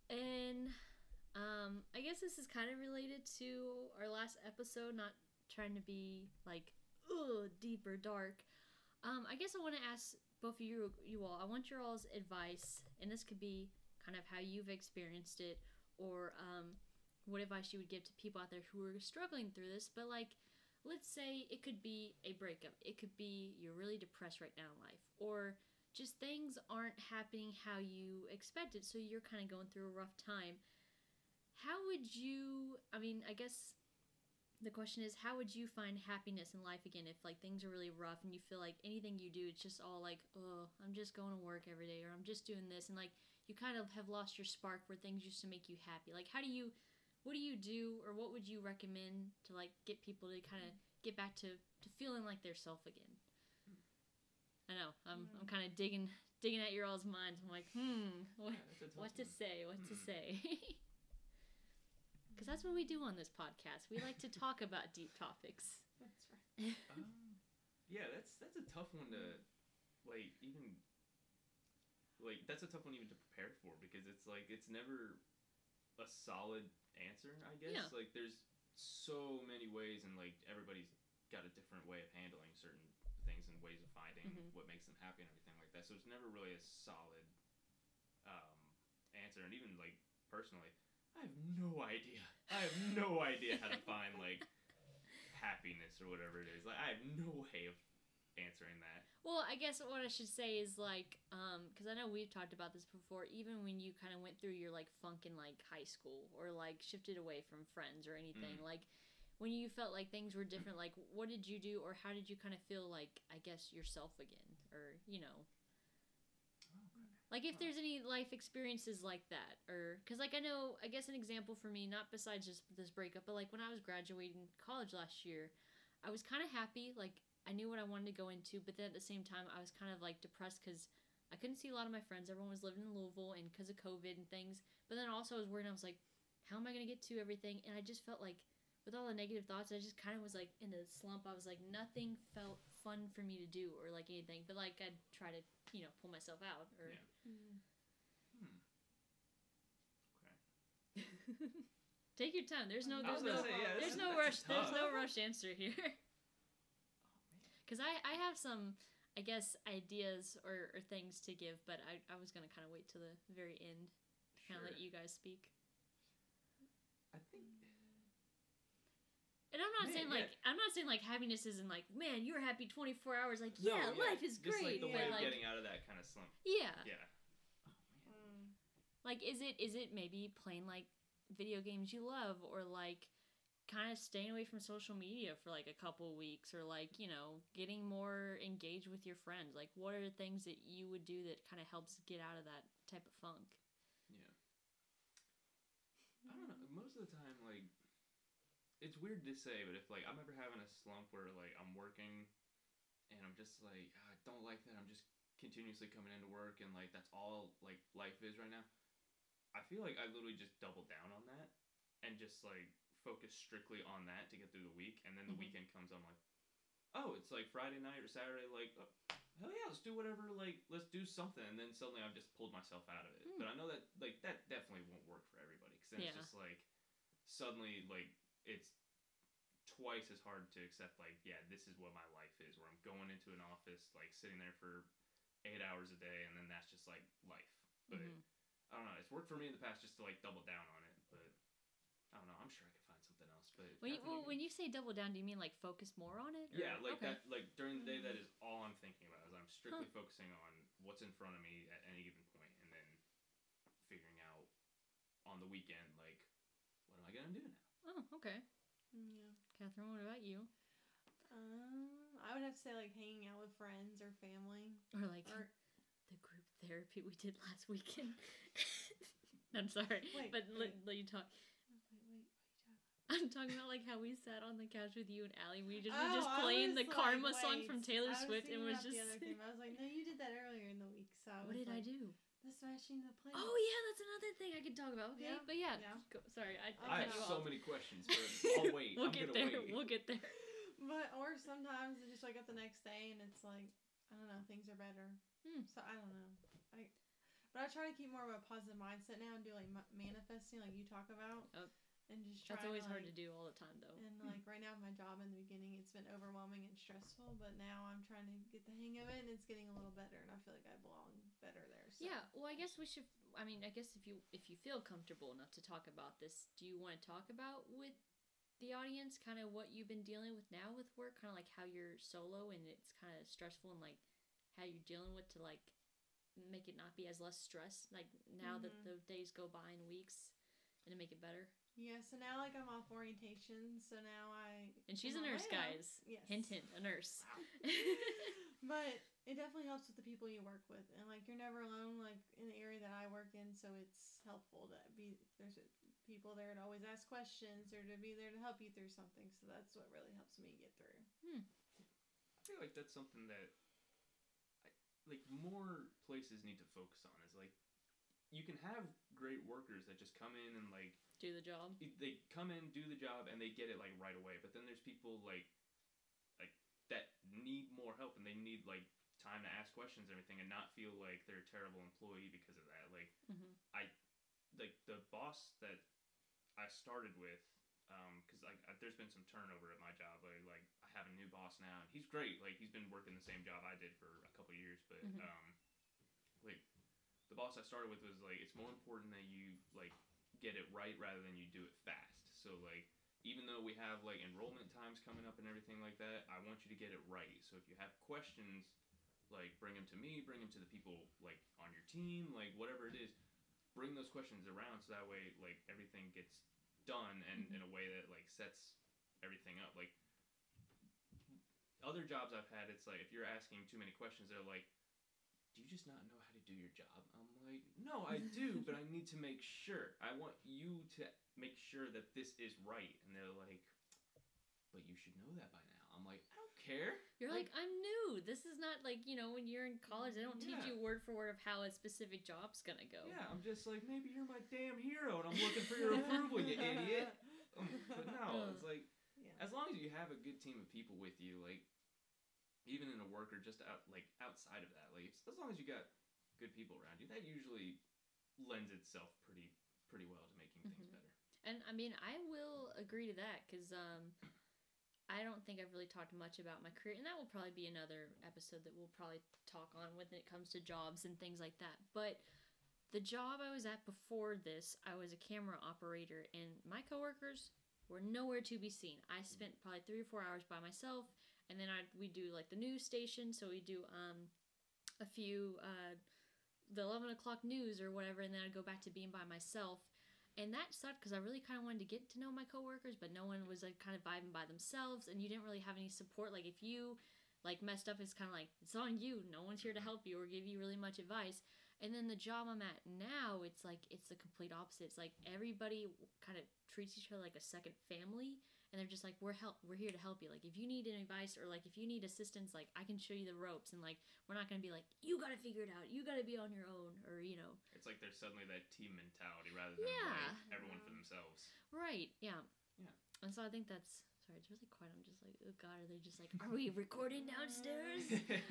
and um, I guess this is kind of related to our last episode. Not trying to be like, ugh, deep or dark. Um, I guess I want to ask both of you, you all. I want your all's advice, and this could be kind of how you've experienced it, or um, what advice you would give to people out there who are struggling through this. But like, let's say it could be a breakup. It could be you're really depressed right now in life, or just things aren't happening how you expected, so you're kind of going through a rough time. How would you? I mean, I guess the question is, how would you find happiness in life again if like things are really rough and you feel like anything you do, it's just all like, oh, I'm just going to work every day, or I'm just doing this, and like you kind of have lost your spark where things used to make you happy. Like, how do you, what do you do, or what would you recommend to like get people to kind of get back to, to feeling like their self again? I know I'm I'm kind of digging digging at your all's minds. I'm like, hmm, what, Yeah, that's a tough what to one. say, what to Hmm. say. Because that's what we do on this podcast. We like to talk about deep topics. That's right. Um, yeah, that's that's a tough one to, like, even, like, that's a tough one even to prepare for, because it's, like, it's never a solid answer, I guess. Yeah. Like, there's so many ways, and, like, everybody's got a different way of handling certain things and ways of finding Mhm. what makes them happy and everything like that. So it's never really a solid um, answer. And even, like, personally, I have no idea. I have no idea how to find, like, happiness or whatever it is. Like, I have no way of answering that. Well, I guess what I should say is, like, um, because I know we've talked about this before, even when you kind of went through your, like, funk in, like, high school, or, like, shifted away from friends or anything, Mm. like, when you felt like things were different, like, what did you do, or how did you kind of feel like, I guess, yourself again, or, you know, like, if Huh. there's any life experiences like that, or, because, like, I know, I guess an example for me, not besides just this breakup, but, like, when I was graduating college last year, I was kind of happy, like, I knew what I wanted to go into, but then at the same time, I was kind of, like, depressed, because I couldn't see a lot of my friends, everyone was living in Louisville, and because of COVID and things, but then also I was worried, I was like, how am I going to get to everything, and I just felt like, with all the negative thoughts, I just kind of was, like, in a slump. I was like, nothing felt fun for me to do, or, like, anything, but, like, I'd try to, you know, pull myself out, or... Yeah. Mm. Hmm. Take your time. There's no, I there's was no, gonna say, yeah, there's that's- no that's rush. There's tough. no rush answer here. Oh, man. Because I, I have some, I guess, ideas or, or things to give, but I, I was gonna kind of wait till the very end, kind of Sure. let you guys speak. I think... And I'm not Man, saying yeah. like I'm not saying like happiness isn't like, man, you're happy twenty-four hours. Like, No, yeah, yeah, life is just, great. like, the but way of like, getting out of that kind of slump. yeah. Yeah. Mm. Like, is it is it maybe playing like video games you love, or like kind of staying away from social media for like a couple of weeks, or like, you know, getting more engaged with your friends? Like, what are the things that you would do that kind of helps get out of that type of funk? Yeah. I don't know. Most of the time, like, it's weird to say, but if, like, I'm ever having a slump where, like, I'm working and I'm just like, "Ah, I don't like that I'm just continuously coming into work and, like, that's all, like, life is right now," I feel like I literally just double down on that and just, like, focus strictly on that to get through the week. And then the Mhm. weekend comes, I'm like, oh, it's, like, Friday night or Saturday, like, oh, hell yeah, let's do whatever, like, let's do something. And then suddenly I've just pulled myself out of it. Hmm. But I know that, like, that definitely won't work for everybody, because then Yeah. it's just, like, suddenly, like, it's twice as hard to accept, like, yeah, this is what my life is, where I'm going into an office, like, sitting there for eight hours a day, and then that's just, like, life. But Mhm. I don't know, it's worked for me in the past just to, like, double down on it, but I don't know, I'm sure I could find something else. But When you, Catherine, well, when you say double down, do you mean like focus more on it? Or- yeah, like okay. that, like during the day, that is all I'm thinking about, is I'm strictly focusing on what's in front of me at any given point, and then figuring out on the weekend, like, what am I gonna do now? Oh, okay. Yeah. Catherine, what about you? Um, I would have to say like hanging out with friends or family. Or like Or the group therapy we did last weekend. I'm sorry, Wait, but let, wait. let you talk. wait, wait, what are you talking about? I'm talking about like how we sat on the couch with you and Allie. We just Oh, were just I playing was the like, Karma song wait, from Taylor I was Swift, and thinking was about just. the other thing. I was like, no, you did that earlier in the week. So I What was did I like, do? The smashing the plate. Oh yeah, that's another thing I could talk about. Okay, Yeah, but yeah, yeah. Go, sorry, I, I, I I cut have you so off. many questions, but I'll wait. we'll I'm get gonna there. wait. We'll get there. But or sometimes I just wake up the next day and it's like, I don't know, things are better. Hmm. So I don't know. I but I try to keep more of a positive mindset now and do like ma- manifesting, like you talk about, Oh. and just try. That's always to, hard like, to do all the time, though. And like right now, my job in the beginning, it's been overwhelming and stressful. But now I'm trying to get the hang of it, and it's getting a little better. And I feel like I belong better there. So. Yeah, well, I guess we should. I mean, I guess if you if you feel comfortable enough to talk about this, do you want to talk about with the audience kind of what you've been dealing with now with work, kind of like how you're solo and it's kind of stressful, and like how you're dealing with to like make it not be as less stress, like now that Mhm. the days go by and weeks, and to make it better. Yeah. So now, like, I'm off orientation. So now I. And she's a I'm on nurse, my own. guys. Yes. Hint, hint, a nurse. But it definitely helps with the people you work with, and like you're never alone. Like in the area that I work in, so it's helpful to be there's people there to always ask questions or to be there to help you through something. So that's what really helps me get through. I feel like that's something that, I, like, more places need to focus on. Is like, you can have great workers that just come in and like Do the job. they come in, do the job, and they get it like right away. But then there's people like like that need more help, and they need like time to ask questions and everything, and not feel like they're a terrible employee because of that. Like Mm-hmm. I like the boss that I started with, um, because like I, there's been some turnover at my job. Like, like I have a new boss now, and he's great. Like he's been working the same job I did for a couple years, but Mhm. um, like the boss I started with was like it's more important that you like get it right rather than you do it fast. So like even though we have like enrollment times coming up and everything like that, I want you to get it right. So if you have questions, like bring them to me, bring them to the people like on your team, like whatever it is. Bring those questions around so that way like everything gets done and Mhm. in a way that like sets everything up. Like other jobs I've had, it's like if you're asking too many questions, they're like, do you just not know how to do your job? I'm like, no, I do, but I need to make sure. I want you to make sure that this is right. And they're like, but you should know that by now. I'm like, I don't care. You're like, I'm new. This is not like, you know, when you're in college, they don't teach Yeah. you word for word of how a specific job's gonna go. Yeah, I'm just like, maybe you're my damn hero, and I'm looking for your approval, you idiot. Um, but no, it's like, Yeah. as long as you have a good team of people with you, like, even in a work or just out, like, outside of that, like, as long as you got good people around you, that usually lends itself pretty, pretty well to making things Mhm. better. And I mean, I will agree to that because um, I don't think I've really talked much about my career, and that will probably be another episode that we'll probably talk on when it comes to jobs and things like that. But the job I was at before this, I was a camera operator, and my coworkers were nowhere to be seen. I spent probably three or four hours by myself, and then I we do like the news station, so we do um a few uh the eleven o'clock news or whatever, and then I'd go back to being by myself. And that sucked because I really kind of wanted to get to know my coworkers, but no one was like kind of vibing by themselves, and you didn't really have any support. Like if you like messed up, it's kind of like it's on you. No one's here to help you or give you really much advice. And then the job I'm at now, it's like it's the complete opposite. It's like everybody kind of treats each other like a second family, and they're just like we're help we're here to help you. Like if you need any advice or like if you need assistance, like I can show you the ropes, and like we're not gonna be like you gotta figure it out. You gotta be on your own, or you know. It's like there's suddenly that team mentality rather than Yeah. like everyone for themselves. Right. Yeah. Yeah. And so I think that's sorry. It's really quiet. I'm just like, oh god, are they just like, are we recording downstairs?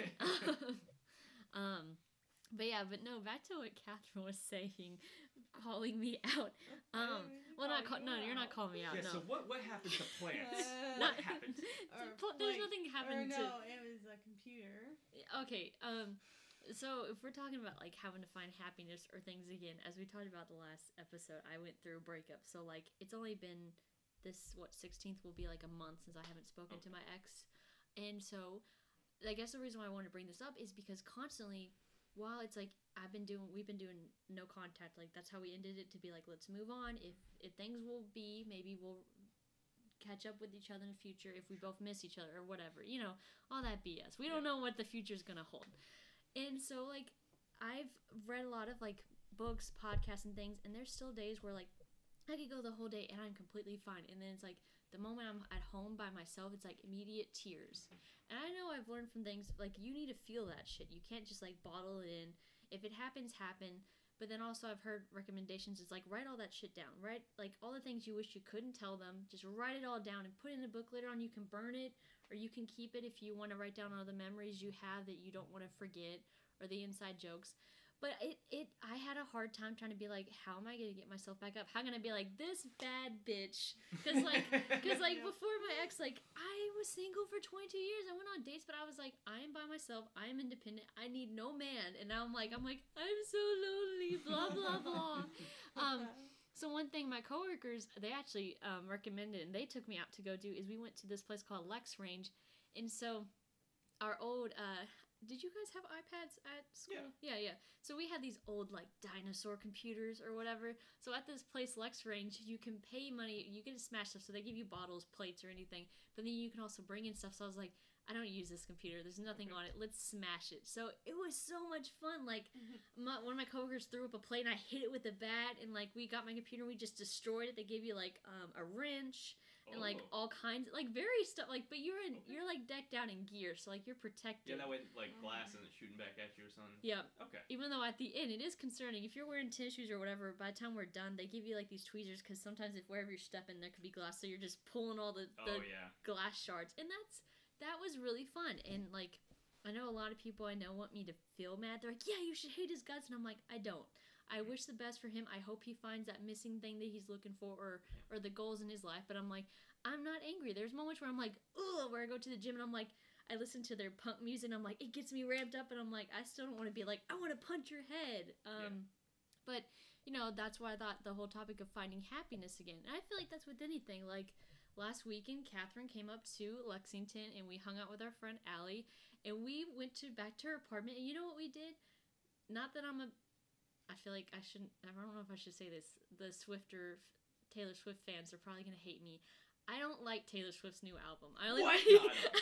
um, but yeah, but no. Back to what Catherine was saying, calling me out. Um, well, not call, no, you're not calling me out. Yeah, no. so what what happened to plants? Uh, what Not- happened? Or, Pl- There's like- nothing Or happened to. no, it was a computer. Okay. Um. So if we're talking about like having to find happiness or things again, as we talked about the last episode, I went through a breakup. So like it's only been this what sixteenth will be like a month since I haven't spoken to my ex, and so I guess the reason why I wanted to bring this up is because constantly, while it's like I've been doing, we've been doing no contact. Like that's how we ended it to be like let's move on. If if things will be, maybe we'll catch up with each other in the future if we both miss each other or whatever. You know, all that B S. We don't know what the future's gonna hold. And so, like, I've read a lot of, like, books, podcasts, and things, and there's still days where, like, I could go the whole day and I'm completely fine. And then it's like, the moment I'm at home by myself, it's like immediate tears. And I know I've learned from things, like, you need to feel that shit. You can't just, like, bottle it in. If it happens, happen. But then also I've heard recommendations, it's like, write all that shit down. Write, like, all the things you wish you couldn't tell them. Just write it all down and put it in a book. Later on, you can burn it. Or you can keep it if you want to write down all the memories you have that you don't want to forget, or the inside jokes. But it, it I had a hard time trying to be like, how am I going to get myself back up? How am I going to be like, this bad bitch? Because, like, cause, like Yeah. before my ex, like, I was single for twenty-two years. I went on dates, but I was like, I am by myself. I am independent. I need no man. And now I'm like, I'm like, I'm so lonely, blah, blah, blah. Um, So one thing my coworkers, they actually um, recommended and they took me out to go do is we went to this place called Lex Range. And so our old, uh, did you guys have iPads at school? Yeah. yeah, yeah. So we had these old like dinosaur computers or whatever. So at this place, Lex Range, you can pay money, you get to smash stuff. So they give you bottles, plates, or anything. But then you can also bring in stuff. So I was like, I don't use this computer. There's nothing on it. Let's smash it. So it was so much fun. Like, my, one of my coworkers threw up a plate, and I hit it with a bat, and like we got my computer, and we just destroyed it. They gave you like um, a wrench. and like Oh. all kinds, like very stuff. Like, but you're in, you're like decked out in gear, so like you're protected. Yeah, that way like glass isn't shooting back at you or something. Yeah. Okay. Even though at the end it is concerning, if you're wearing tennis shoes or whatever, by the time we're done, they give you like these tweezers because sometimes if wherever you're stepping there could be glass, so you're just pulling all the, the Oh yeah. glass shards, and that's that was really fun. And like, I know a lot of people I know want me to feel mad. They're like, "Yeah, you should hate his guts," and I'm like, I don't. I wish the best for him. I hope he finds that missing thing that he's looking for, or or the goals in his life. But I'm like, I'm not angry. There's moments where I'm like, ugh, where I go to the gym and I'm like, I listen to their punk music and I'm like, it gets me ramped up, and I'm like, I still don't want to be like, I want to punch your head. Um, yeah. But you know, that's why I thought the whole topic of finding happiness again. And I feel like that's with anything. Like last weekend, Catherine came up to Lexington and we hung out with our friend Allie, and we went to back to her apartment. And you know what we did? Not that I'm a I feel like I shouldn't, I don't know if I should say this. The Swifter, Taylor Swift fans are probably going to hate me. I don't like Taylor Swift's new album. I only What? like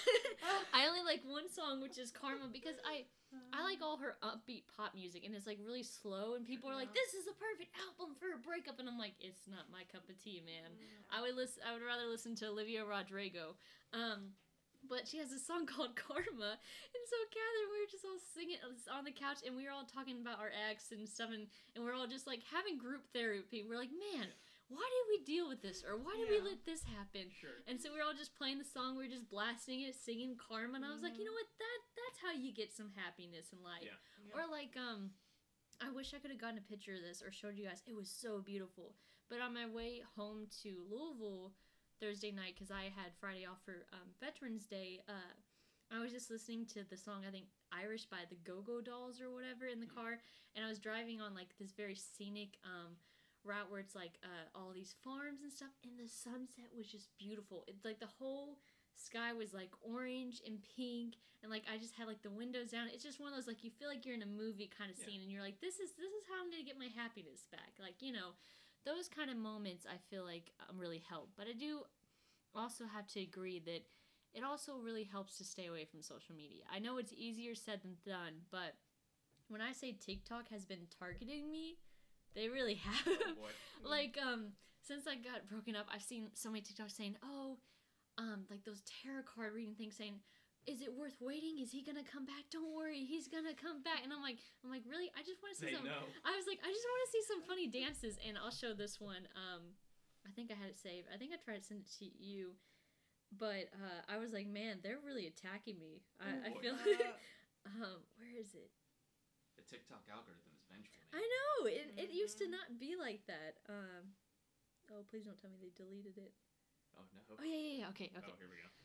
I only like one song, which is Karma, because I I like all her upbeat pop music, and it's like really slow, and people are like, this is the perfect album for a breakup, and I'm like, it's not my cup of tea, man. I would listen I would rather listen to Olivia Rodrigo. Um But she has a song called Karma. And so Catherine, we were just all singing on the couch, and we were all talking about our ex and stuff, and, and we are all just like having group therapy. We're like, man, why did we deal with this? Or why did Yeah. we let this happen? Sure. And so we were all just playing the song, we were just blasting it, singing Karma, and I was like, you know what, that that's how you get some happiness in life. Yeah. Or like, um, I wish I could have gotten a picture of this or showed you guys. It was so beautiful. But on my way home to Louisville Thursday night, because I had Friday off for um, Veterans Day, uh, I was just listening to the song, I think Irish by the Go-Go Dolls or whatever in the car, and I was driving on like this very scenic um, route where it's like uh, all these farms and stuff, and the sunset was just beautiful. It's like the whole sky was like orange and pink, and like I just had like the windows down. It's just one of those like you feel like you're in a movie kind of Yeah. scene, and you're like, this is this is how I'm gonna get my happiness back. Like, you know, those kind of moments I feel like um, really help. But I do also have to agree that it also really helps to stay away from social media. I know it's easier said than done, but when I say TikTok has been targeting me, they really have. Oh boy. Like, um, since I got broken up, I've seen so many TikToks saying, oh, um, like those tarot card reading things saying, is it worth waiting? Is he gonna come back? Don't worry, he's gonna come back. And I'm like, I'm like, really? I just want to see They some. know. I was like, I just want to see some funny dances, and I'll show this one. Um, I think I had it saved. I think I tried to send it to you, but uh, I was like, man, they're really attacking me. I, I boy. feel. Uh, um, where is it? The TikTok algorithm is vengeful, I man. know it. It used to Mhm. not be like that. Um, oh, please don't tell me they deleted it. Oh no. Oh yeah, yeah, yeah. Okay, okay. Oh, here we go.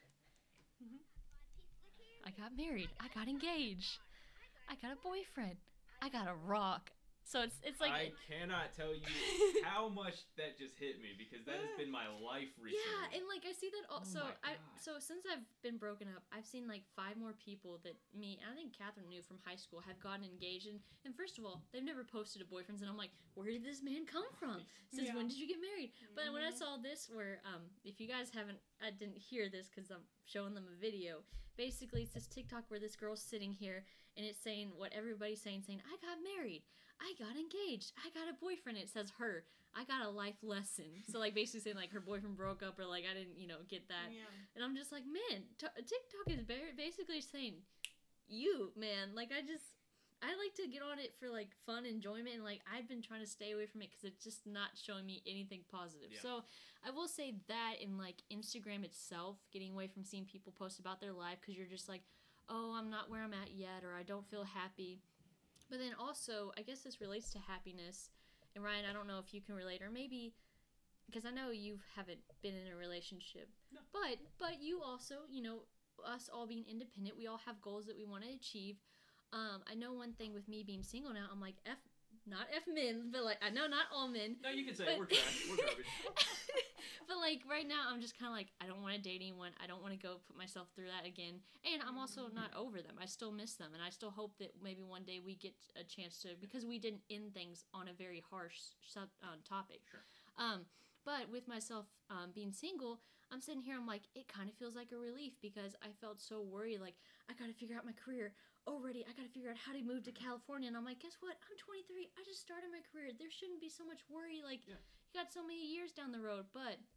I got married. I got engaged. I got a boyfriend. I got a rock. So it's it's like I cannot tell you how much that just hit me, because that has been my life recently. yeah, and like I see that also. Oh my I God. so since I've been broken up, I've seen like five more people that me and I think Catherine knew from high school have gotten engaged. And, and first of all, they've never posted a boyfriends, and I'm like, where did this man come from? Since Yeah. when did you get married? But when I Mhm. saw this, where um, if you guys haven't, I didn't hear this because I'm showing them a video. Basically, it's this TikTok where this girl's sitting here and it's saying what everybody's saying, saying, I got married, I got engaged, I got a boyfriend. It says her, I got a life lesson. So like basically saying like her boyfriend broke up, or like I didn't, you know, get that. Yeah. And I'm just like, man, t- TikTok is ba- basically saying, you, man, like I just. I like to get on it for like fun enjoyment, and like I've been trying to stay away from it because it's just not showing me anything positive. Yeah. So I will say that in like Instagram itself, getting away from seeing people post about their life because you're just like, oh, I'm not where I'm at yet, or I don't feel happy. But then also, I guess this relates to happiness. And Ryan, I don't know if you can relate, or maybe because I know you haven't been in a relationship, No. but but you also, you know, us all being independent, we all have goals that we want to achieve. Um, I know one thing with me being single now, I'm like, F, not F men, but like, I know not all men. No, you can say But, we're trash. We're garbage. but like, right now, I'm just kind of like, I don't want to date anyone. I don't want to go put myself through that again. And I'm also not over them. I still miss them. And I still hope that maybe one day we get a chance to, because we didn't end things on a very harsh sub, uh, topic. Sure. Um, but with myself um, being single, I'm sitting here, I'm like, it kind of feels like a relief because I felt so worried. Like, I got to figure out my career already. I got to figure out how to move to California. And I'm like, guess what? I'm twenty-three. I just started my career. There shouldn't be so much worry. Like, Yeah. you got so many years down the road. But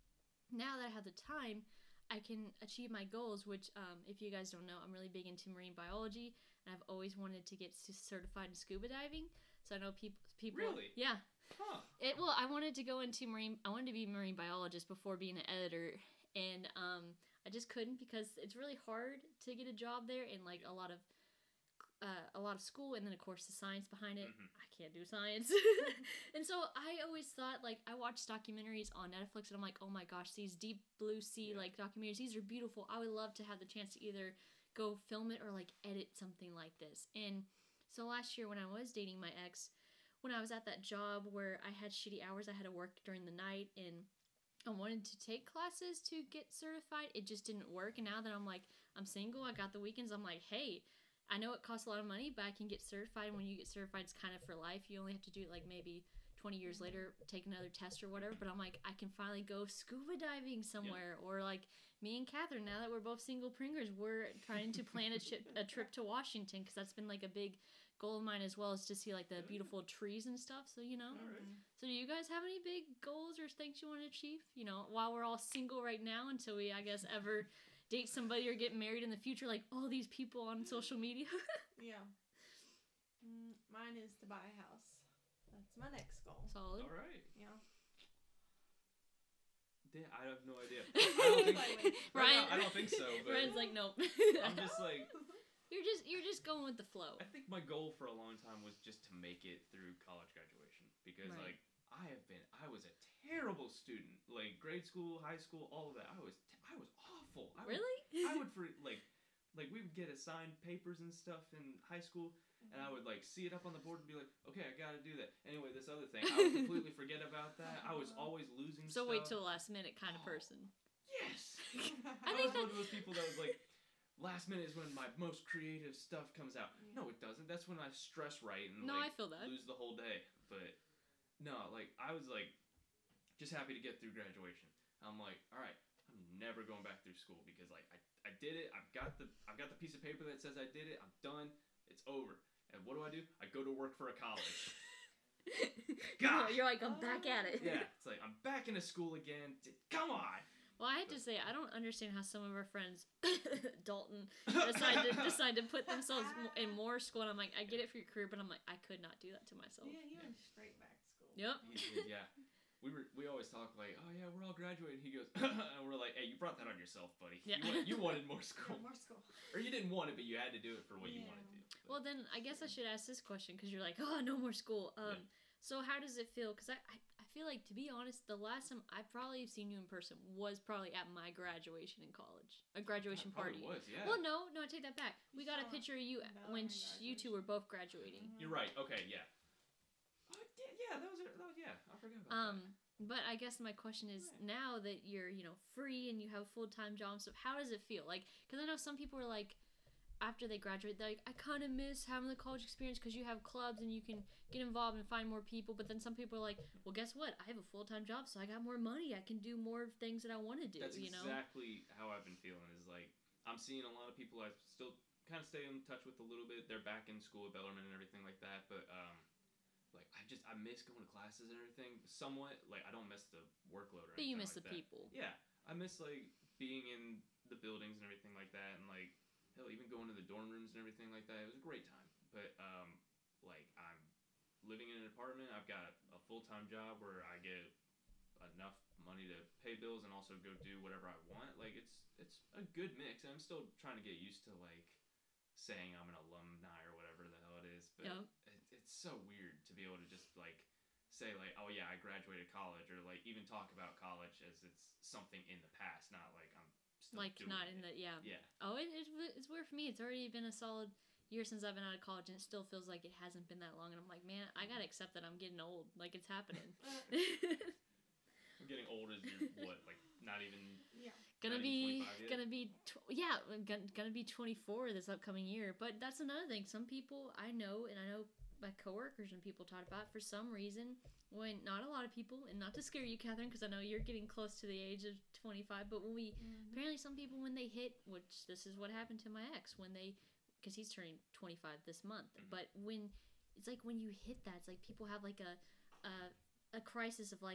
now that I have the time, I can achieve my goals, which, um, if you guys don't know, I'm really big into marine biology, and I've always wanted to get s- certified in scuba diving. So I know people, people, Really? yeah. Huh. It well, I wanted to go into marine. I wanted to be a marine biologist before being an editor, and um, I just couldn't because it's really hard to get a job there, and like a lot of, uh, a lot of school, and then of course the science behind it. Mhm. I can't do science, and so I always thought like I watched documentaries on Netflix, and I'm like, oh my gosh, these deep blue sea Yeah. like documentaries, these are beautiful. I would love to have the chance to either go film it or like edit something like this. And so last year when I was dating my ex, when I was at that job where I had shitty hours, I had to work during the night, and I wanted to take classes to get certified. It just didn't work. And now that I'm like, I'm single, I got the weekends, I'm like, hey, I know it costs a lot of money, but I can get certified. And when you get certified, it's kind of for life. You only have to do it like maybe twenty years later, take another test or whatever. But I'm like, I can finally go scuba diving somewhere. Or like me and Catherine, now that we're both single pringers, we're trying to plan a, chi- a trip to Washington because that's been like a big goal of mine as well, is to see like the beautiful trees and stuff. So, you know. All right. So do you guys have any big goals or things you want to achieve? You know, while we're all single right now until we, I guess, ever date somebody or get married in the future, like all these people on social media. Yeah. Mm, mine is to buy a house. That's my next goal. Solid. All right. Yeah. Yeah, I have no idea. I don't think, right Ryan, now, I don't think so. But Ryan's like, nope. I'm just like, you're just you're just going with the flow. I think my goal for a long time was just to make it through college graduation because Right. like I have been, I was a terrible student. Like grade school, high school, all of that. I was, t- I was awful. I would- Really? I would for like, like we would get assigned papers and stuff in high school, and I would like see it up on the board and be like, okay, I gotta do that. Anyway, this other thing, I would completely forget about that. I was always losing. So stuff. wait till the last minute kind of Oh. person. Yes. I I, think was one of those people that was like, last minute is when my most creative stuff comes out. No, it doesn't. That's when I stress right and No, like I feel that. lose the whole day. But no, like I was like just happy to get through graduation. I'm like, all right, I'm never going back through school because like I, I did it. I've got the I've got the piece of paper that says I did it. I'm done. It's over. And what do I do? I go to work for a college. God. You're like, I'm back at it. Yeah, it's like I'm back into school again. D- Come on. Well, I have to say, I don't understand how some of our friends, Dalton, decide to decide to put themselves mo- in more school. And I'm like, I get it for your career, but I'm like, I could not do that to myself. Yeah, you went straight back to school. Yep. He did, yeah. We were we always talk like, oh yeah, we're all graduating. He goes, and we're like, hey, you brought that on yourself, buddy. Yeah. You, want, you wanted more school, Yeah, more school. or you didn't want it, but you had to do it for what you Yeah. wanted to. But- Well, then I guess I should ask this question because you're like, oh, no more school. Um, so how does it feel? Because I, I, I feel like, to be honest, the last time I probably have seen you in person was probably at my graduation in college, a graduation Probably party. was, yeah. Well, no, no, I take that back. We You got a saw picture of you Bella when in sh- you two were both graduating. Mhm. You're right. Okay, yeah. Oh, yeah, yeah, that was, it. that was yeah. I forgot about Um, that. but I guess my question is, Right. now that you're, you know, free and you have a full time job and stuff, how does it feel? Like, because I know some people are like, after they graduate, they're like, I kind of miss having the college experience because you have clubs and you can get involved and find more people. But then some people are like, well, guess what? I have a full time job, so I got more money. I can do more things that I want to do. That's you know? exactly how I've been feeling. Is like I'm seeing a lot of people I still kind of stay in touch with a little bit. They're back in school at Bellarmine and everything like that. But um, like I just I miss going to classes and everything somewhat. Like I don't miss the workload or But you anything miss like the that. people. Yeah, I miss like being in the buildings and everything like that, and like hell, even going to the dorm rooms and everything like that. It was a great time. But um, like I'm living in an apartment. I've got a full time job where I get enough money to pay bills and also go do whatever I want. Like it's it's a good mix. And I'm still trying to get used to like saying I'm an alumni or whatever the hell it is. But Yep. it, it's so weird to be able to just like say like, oh yeah, I graduated college, or like even talk about college as it's something in the past, not like I'm still Like, doing not it. in the, yeah. Yeah. Oh, it, it's it's weird for me. It's already been a solid year since I've been out of college, and it still feels like it hasn't been that long. And I'm like, man, I gotta accept that I'm getting old. Like, it's happening. I'm getting old as you're what, like not even Yeah. gonna Not be even twenty-five yet? gonna be tw- yeah gonna, gonna be twenty-four this upcoming year. But that's another thing. Some people I know, and I know my coworkers and people talk about, for some reason, when not a lot of people, and not to scare you, Catherine, because I know you're getting close to the age of twenty-five, but when we Mhm. apparently some people, when they hit, which this is what happened to my ex, when they, because he's turning twenty-five this month, Mhm. but when it's like when you hit that, it's like people have like a a, a crisis of like,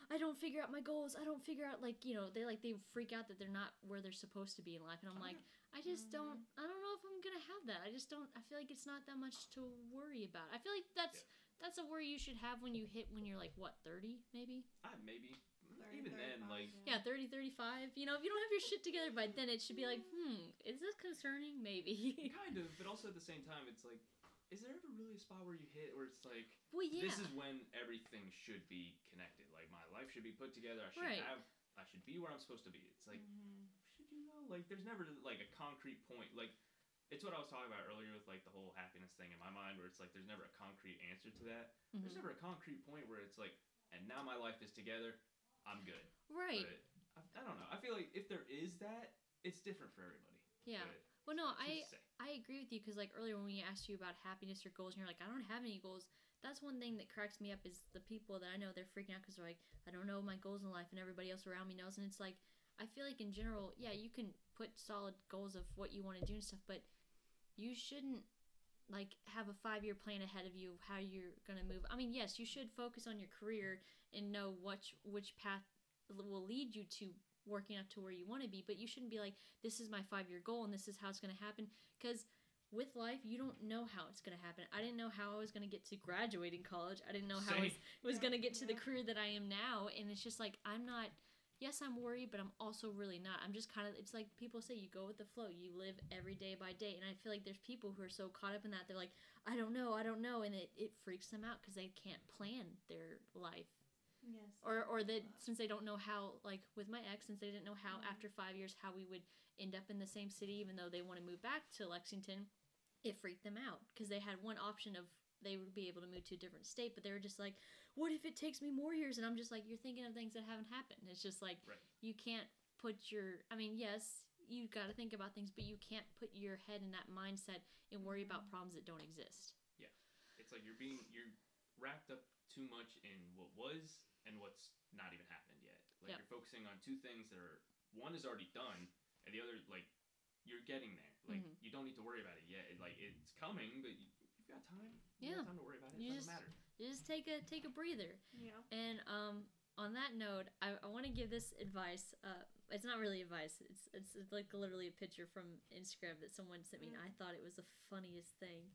I don't figure out my goals. I don't figure out, like, you know, they like they freak out that they're not where they're supposed to be in life, and I'm like, I just Mhm. don't. I don't know if I'm gonna have that. I just don't. I feel like it's not that much to worry about. I feel like that's that's a worry you should have when you hit when you're like what thirty maybe. I maybe thirty, even then, thirty-five, like Yeah, thirty, thirty-five. You know, if you don't have your shit together by then, it should be like, hmm, is this concerning? Maybe. kind of, but also at the same time, it's like, is there ever really a spot where you hit where it's like, Well, yeah. this is when everything should be connected. Like my life should be put together. I should Right. have. I should be where I'm supposed to be. It's like, Mhm. should you know? Like, there's never like a concrete point. Like, it's what I was talking about earlier with like the whole happiness thing in my mind, where it's like there's never a concrete answer to that. Mhm. There's never a concrete point where it's like, and now my life is together. I'm good. Right. But I, I don't know. I feel like if there is that, it's different for everybody. Yeah. But Well, no, it's I just to say. I agree with you because like earlier when we asked you about happiness or goals, and you're like, I don't have any goals. That's one thing that cracks me up is the people that I know they're freaking out because they're like, I don't know my goals in life, and everybody else around me knows. And it's like, I feel like in general, yeah, you can put solid goals of what you want to do and stuff, but you shouldn't like have a five year plan ahead of you of how you're gonna move. I mean, yes, you should focus on your career and know which which path will lead you to working up to where you want to be, but you shouldn't be like, this is my five year goal and this is how it's gonna happen, because with life, you don't know how it's going to happen. I didn't know how I was going to get to graduating college. I didn't know how I was, was Yeah, going to get to the yeah. career that I am now. And it's just like, I'm not, yes, I'm worried, but I'm also really not. I'm just kind of, it's like people say, you go with the flow. You live every day by day. And I feel like there's people who are so caught up in that. They're like, I don't know, I don't know. And it, it freaks them out because they can't plan their life. Yes. Or, or I that love since they don't know how, like with my ex, since they didn't know how Mhm. after five years how we would end up in the same city, even though they want to move back to Lexington, it freaked them out because they had one option of they would be able to move to a different state, but they were just like, what if it takes me more years? And I'm just like, you're thinking of things that haven't happened. It's just like, Right. you can't put your, I mean, yes, you got to think about things, but you can't put your head in that mindset and worry about problems that don't exist. It's like you're being you're wrapped up too much in what was and what's not even happened yet. Like Yep. you're focusing on two things that are one is already done and the other like you're getting there. Like Mhm. you don't need to worry about it yet. It, like it's coming, but you, you've got time. You Yeah. got time to worry about it. You It just- doesn't matter. You just take a take a breather. Yeah. And um, on that note, I, I want to give this advice. Uh, it's not really advice. It's, it's it's like literally a picture from Instagram that someone sent me, and I thought it was the funniest thing.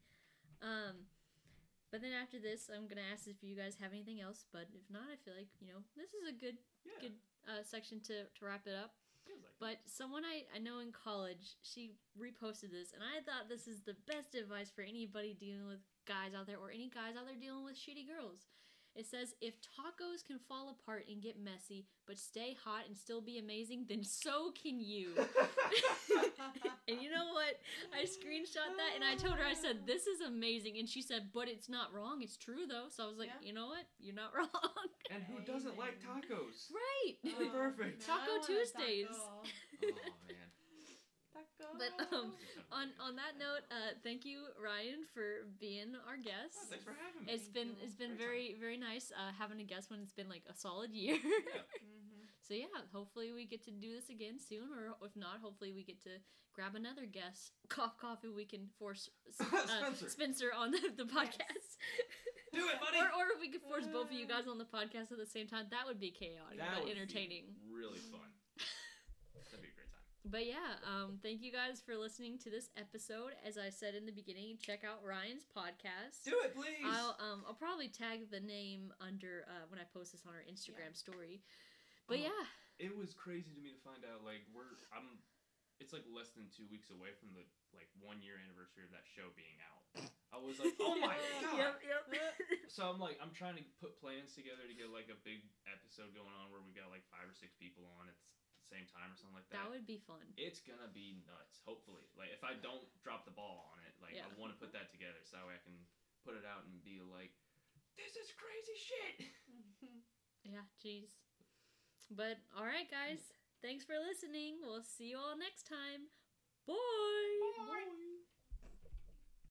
Um, but then after this, I'm gonna ask if you guys have anything else. But if not, I feel like you know this is a good Yeah. good uh, section to to wrap it up. Feels like it. But someone I, I know in college, she reposted this, and I thought this is the best advice for anybody dealing with guys out there, or any guys out there dealing with shitty girls. It says, if tacos can fall apart and get messy, but stay hot and still be amazing, then so can you. And you know what? I screenshot that, and I told her, I said, this is amazing. And she said, but it's not wrong. It's true, though. So I was like, Yeah. you know what? You're not wrong. And who doesn't like Amazing. tacos? Right. Really perfect. now I Taco want a Tuesdays. taco. Oh man. Taco. But, um, On on that note, uh, thank you, Ryan, for being our Oh, guest. thanks for having me. It's Thank been you. it's been Great very very nice uh, having a guest when it's been like a solid year. Yeah. Mhm. So yeah, hopefully we get to do this again soon, or if not, hopefully we get to grab another guest. Cough, cough, if we can force uh, Spencer. Spencer on the, the podcast. Do it, buddy. or or if we could force both of you guys on the podcast at the same time, that would be chaotic That but would be entertaining. Really fun. That'd be a great time. But yeah, um, thank you guys for listening to this episode. As I said in the beginning, check out Ryan's podcast. Do it, please. I'll um I'll probably tag the name under uh, when I post this on our Instagram story. But Oh. yeah, It was crazy to me to find out like we're I'm it's like less than two weeks away from the like one year anniversary of that show being out. I was like, oh my god. Yep, yep. So I'm like I'm trying to put plans together to get like a big episode going on where we got like five or six people on at the same time or something like that. That would be fun. It's gonna be nuts, hopefully. Like if I don't drop the ball on it, like Yeah. I want to put that together so that way I can put it out and be like, this is crazy shit. Yeah, jeez. But all right, guys. Thanks for listening. We'll see you all next time. Bye. Bye.